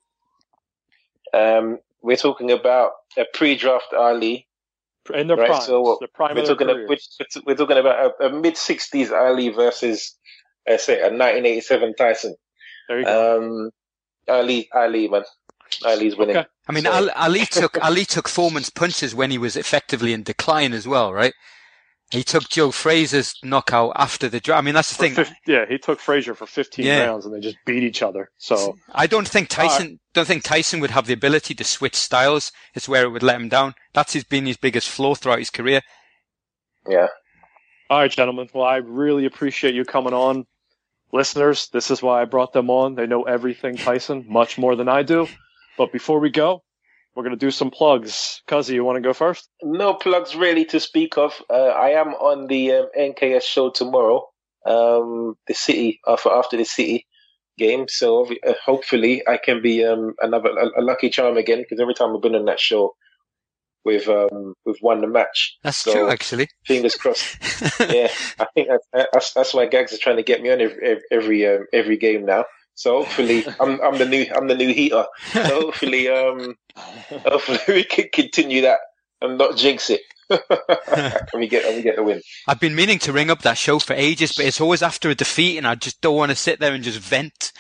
Um, we're talking about a pre-draft Ali. In their Right, prime, so what- their prime We're of their talking, a, careers. we're, we're talking about a, a mid-sixties Ali versus, uh, say, a nineteen eighty-seven Tyson. There you go. Um, Ali, Ali, man. Ali's winning. Okay. I mean, So- Ali, Ali took Ali took Foreman's punches when he was effectively in decline as well, right? He took Joe Frazier's knockout after the draft. I mean, that's the For thing. fif- yeah, he took Frazier for fifteen Yeah. rounds, and they just beat each other. So I don't think Tyson don't think Tyson would have the ability to switch styles. It's where it would let him down. That's his been his biggest flaw throughout his career. Yeah. all right, gentlemen. Well, I really appreciate you coming on. Listeners, this is why I brought them on. They know everything Tyson, much more than I do. But before we go, we're going to do some plugs. Cuzzy, you want to go first? No plugs really to speak of. Uh, I am on the um, N K S show tomorrow, um, the City, after, after the City game. So uh, hopefully I can be um, another a, a lucky charm again, because every time I've been on that show, we've, um, we've won the match. That's So, true, actually. Fingers crossed. Yeah, I think that's, that's, that's why Gags is trying to get me on every every, um, every game now. So hopefully, I'm I'm the new I'm the new heater. So hopefully, um, hopefully we can continue that and not jinx it. and we get and we get the win. I've been meaning to ring up that show for ages, but it's always after a defeat, and I just don't want to sit there and just vent.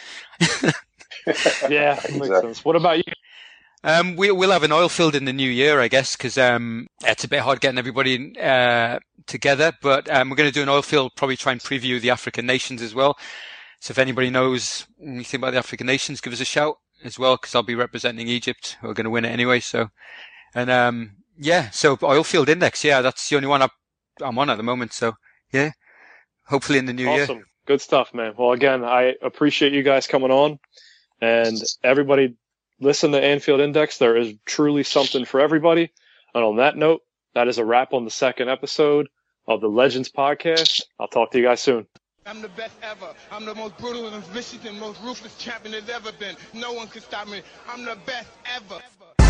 Yeah, makes Exactly. sense. What about you? Um, we, we'll have an oil field in the new year, I guess, because um, it's a bit hard getting everybody uh, together. But um, we're going to do an oil field, probably try and preview the African nations as well. So if anybody knows anything about the African nations, give us a shout as well, because I'll be representing Egypt, who are going to win it anyway. So, and um, yeah, so oil field index, yeah, that's the only one I, I'm on at the moment. So yeah, hopefully in the new year. Awesome. Good stuff, man. Well, again, I appreciate you guys coming on, and everybody listen to Anfield Index. There is truly something for everybody. And on that note, that is a wrap on the second episode of the Legends Podcast. I'll talk to you guys soon. I'm the best ever. I'm the most brutal and vicious and most ruthless champion there's ever been. No one can stop me. I'm the best ever.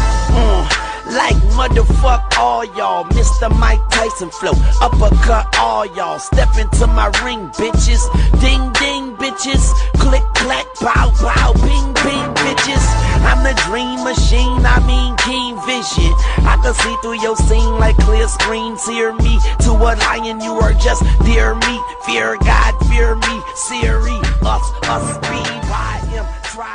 Mm, like motherfuck all y'all, Mister Mike Tyson flow, uppercut all y'all, step into my ring, bitches, ding ding, bitches, click clack, pow pow, ping ping, bitches. I'm the dream machine, I mean keen vision. I can see through your scene like clear screens. Hear me to a lion, you are just dear me. Fear God, fear me, Siri, us, us, be, why him, try.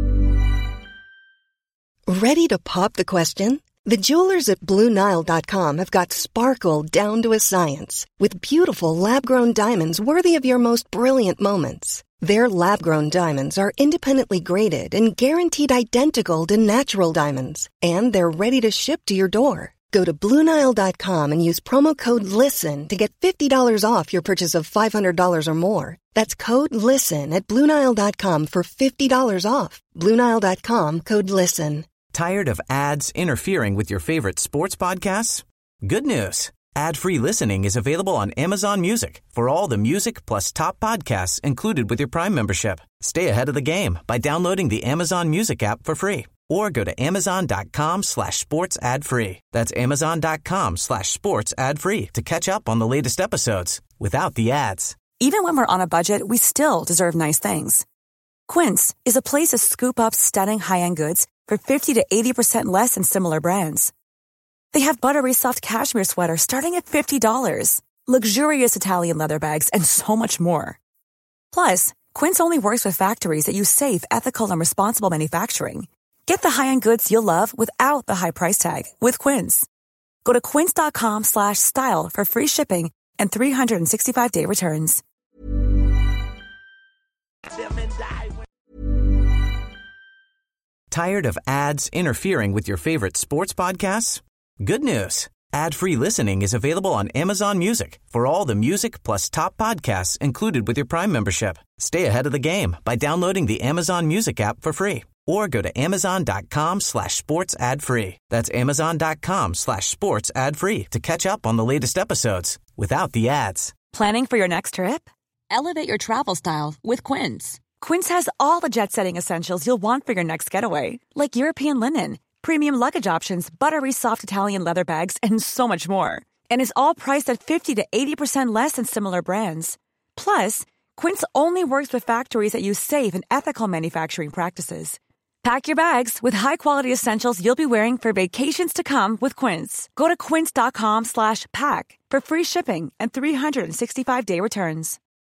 Ready to pop the question? The jewelers at Blue Nile dot com have got sparkle down to a science with beautiful lab-grown diamonds worthy of your most brilliant moments. Their lab-grown diamonds are independently graded and guaranteed identical to natural diamonds, and they're ready to ship to your door. Go to Blue Nile dot com and use promo code LISTEN to get fifty dollars off your purchase of five hundred dollars or more. That's code LISTEN at Blue Nile dot com for fifty dollars off. Blue Nile dot com, code LISTEN. Tired of ads interfering with your favorite sports podcasts? Good news. Ad-free listening is available on Amazon Music for all the music plus top podcasts included with your Prime membership. Stay ahead of the game by downloading the Amazon Music app for free or go to amazon.com slash sports ad free. That's amazon.com slash sports ad free to catch up on the latest episodes without the ads. Even when we're on a budget, we still deserve nice things. Quince is a place to scoop up stunning high-end goods for fifty to eighty percent less than similar brands. They have buttery soft cashmere sweaters starting at fifty dollars, luxurious Italian leather bags, and so much more. Plus, Quince only works with factories that use safe, ethical, and responsible manufacturing. Get the high-end goods you'll love without the high price tag with Quince. Go to quince.com slash style for free shipping and three sixty-five day returns. Tired of ads interfering with your favorite sports podcasts? Good news. Ad-free listening is available on Amazon Music for all the music plus top podcasts included with your Prime membership. Stay ahead of the game by downloading the Amazon Music app for free or go to amazon.com slash sports ad free. That's amazon.com slash sports ad free to catch up on the latest episodes without the ads. Planning for your next trip? Elevate your travel style with Quince. Quince has all the jet-setting essentials you'll want for your next getaway, like European linen, premium luggage options, buttery soft Italian leather bags, and so much more. And is all priced at fifty to eighty percent less than similar brands. Plus, Quince only works with factories that use safe and ethical manufacturing practices. Pack your bags with high-quality essentials you'll be wearing for vacations to come with Quince. Go to quince.com slash pack for free shipping and three sixty-five day returns.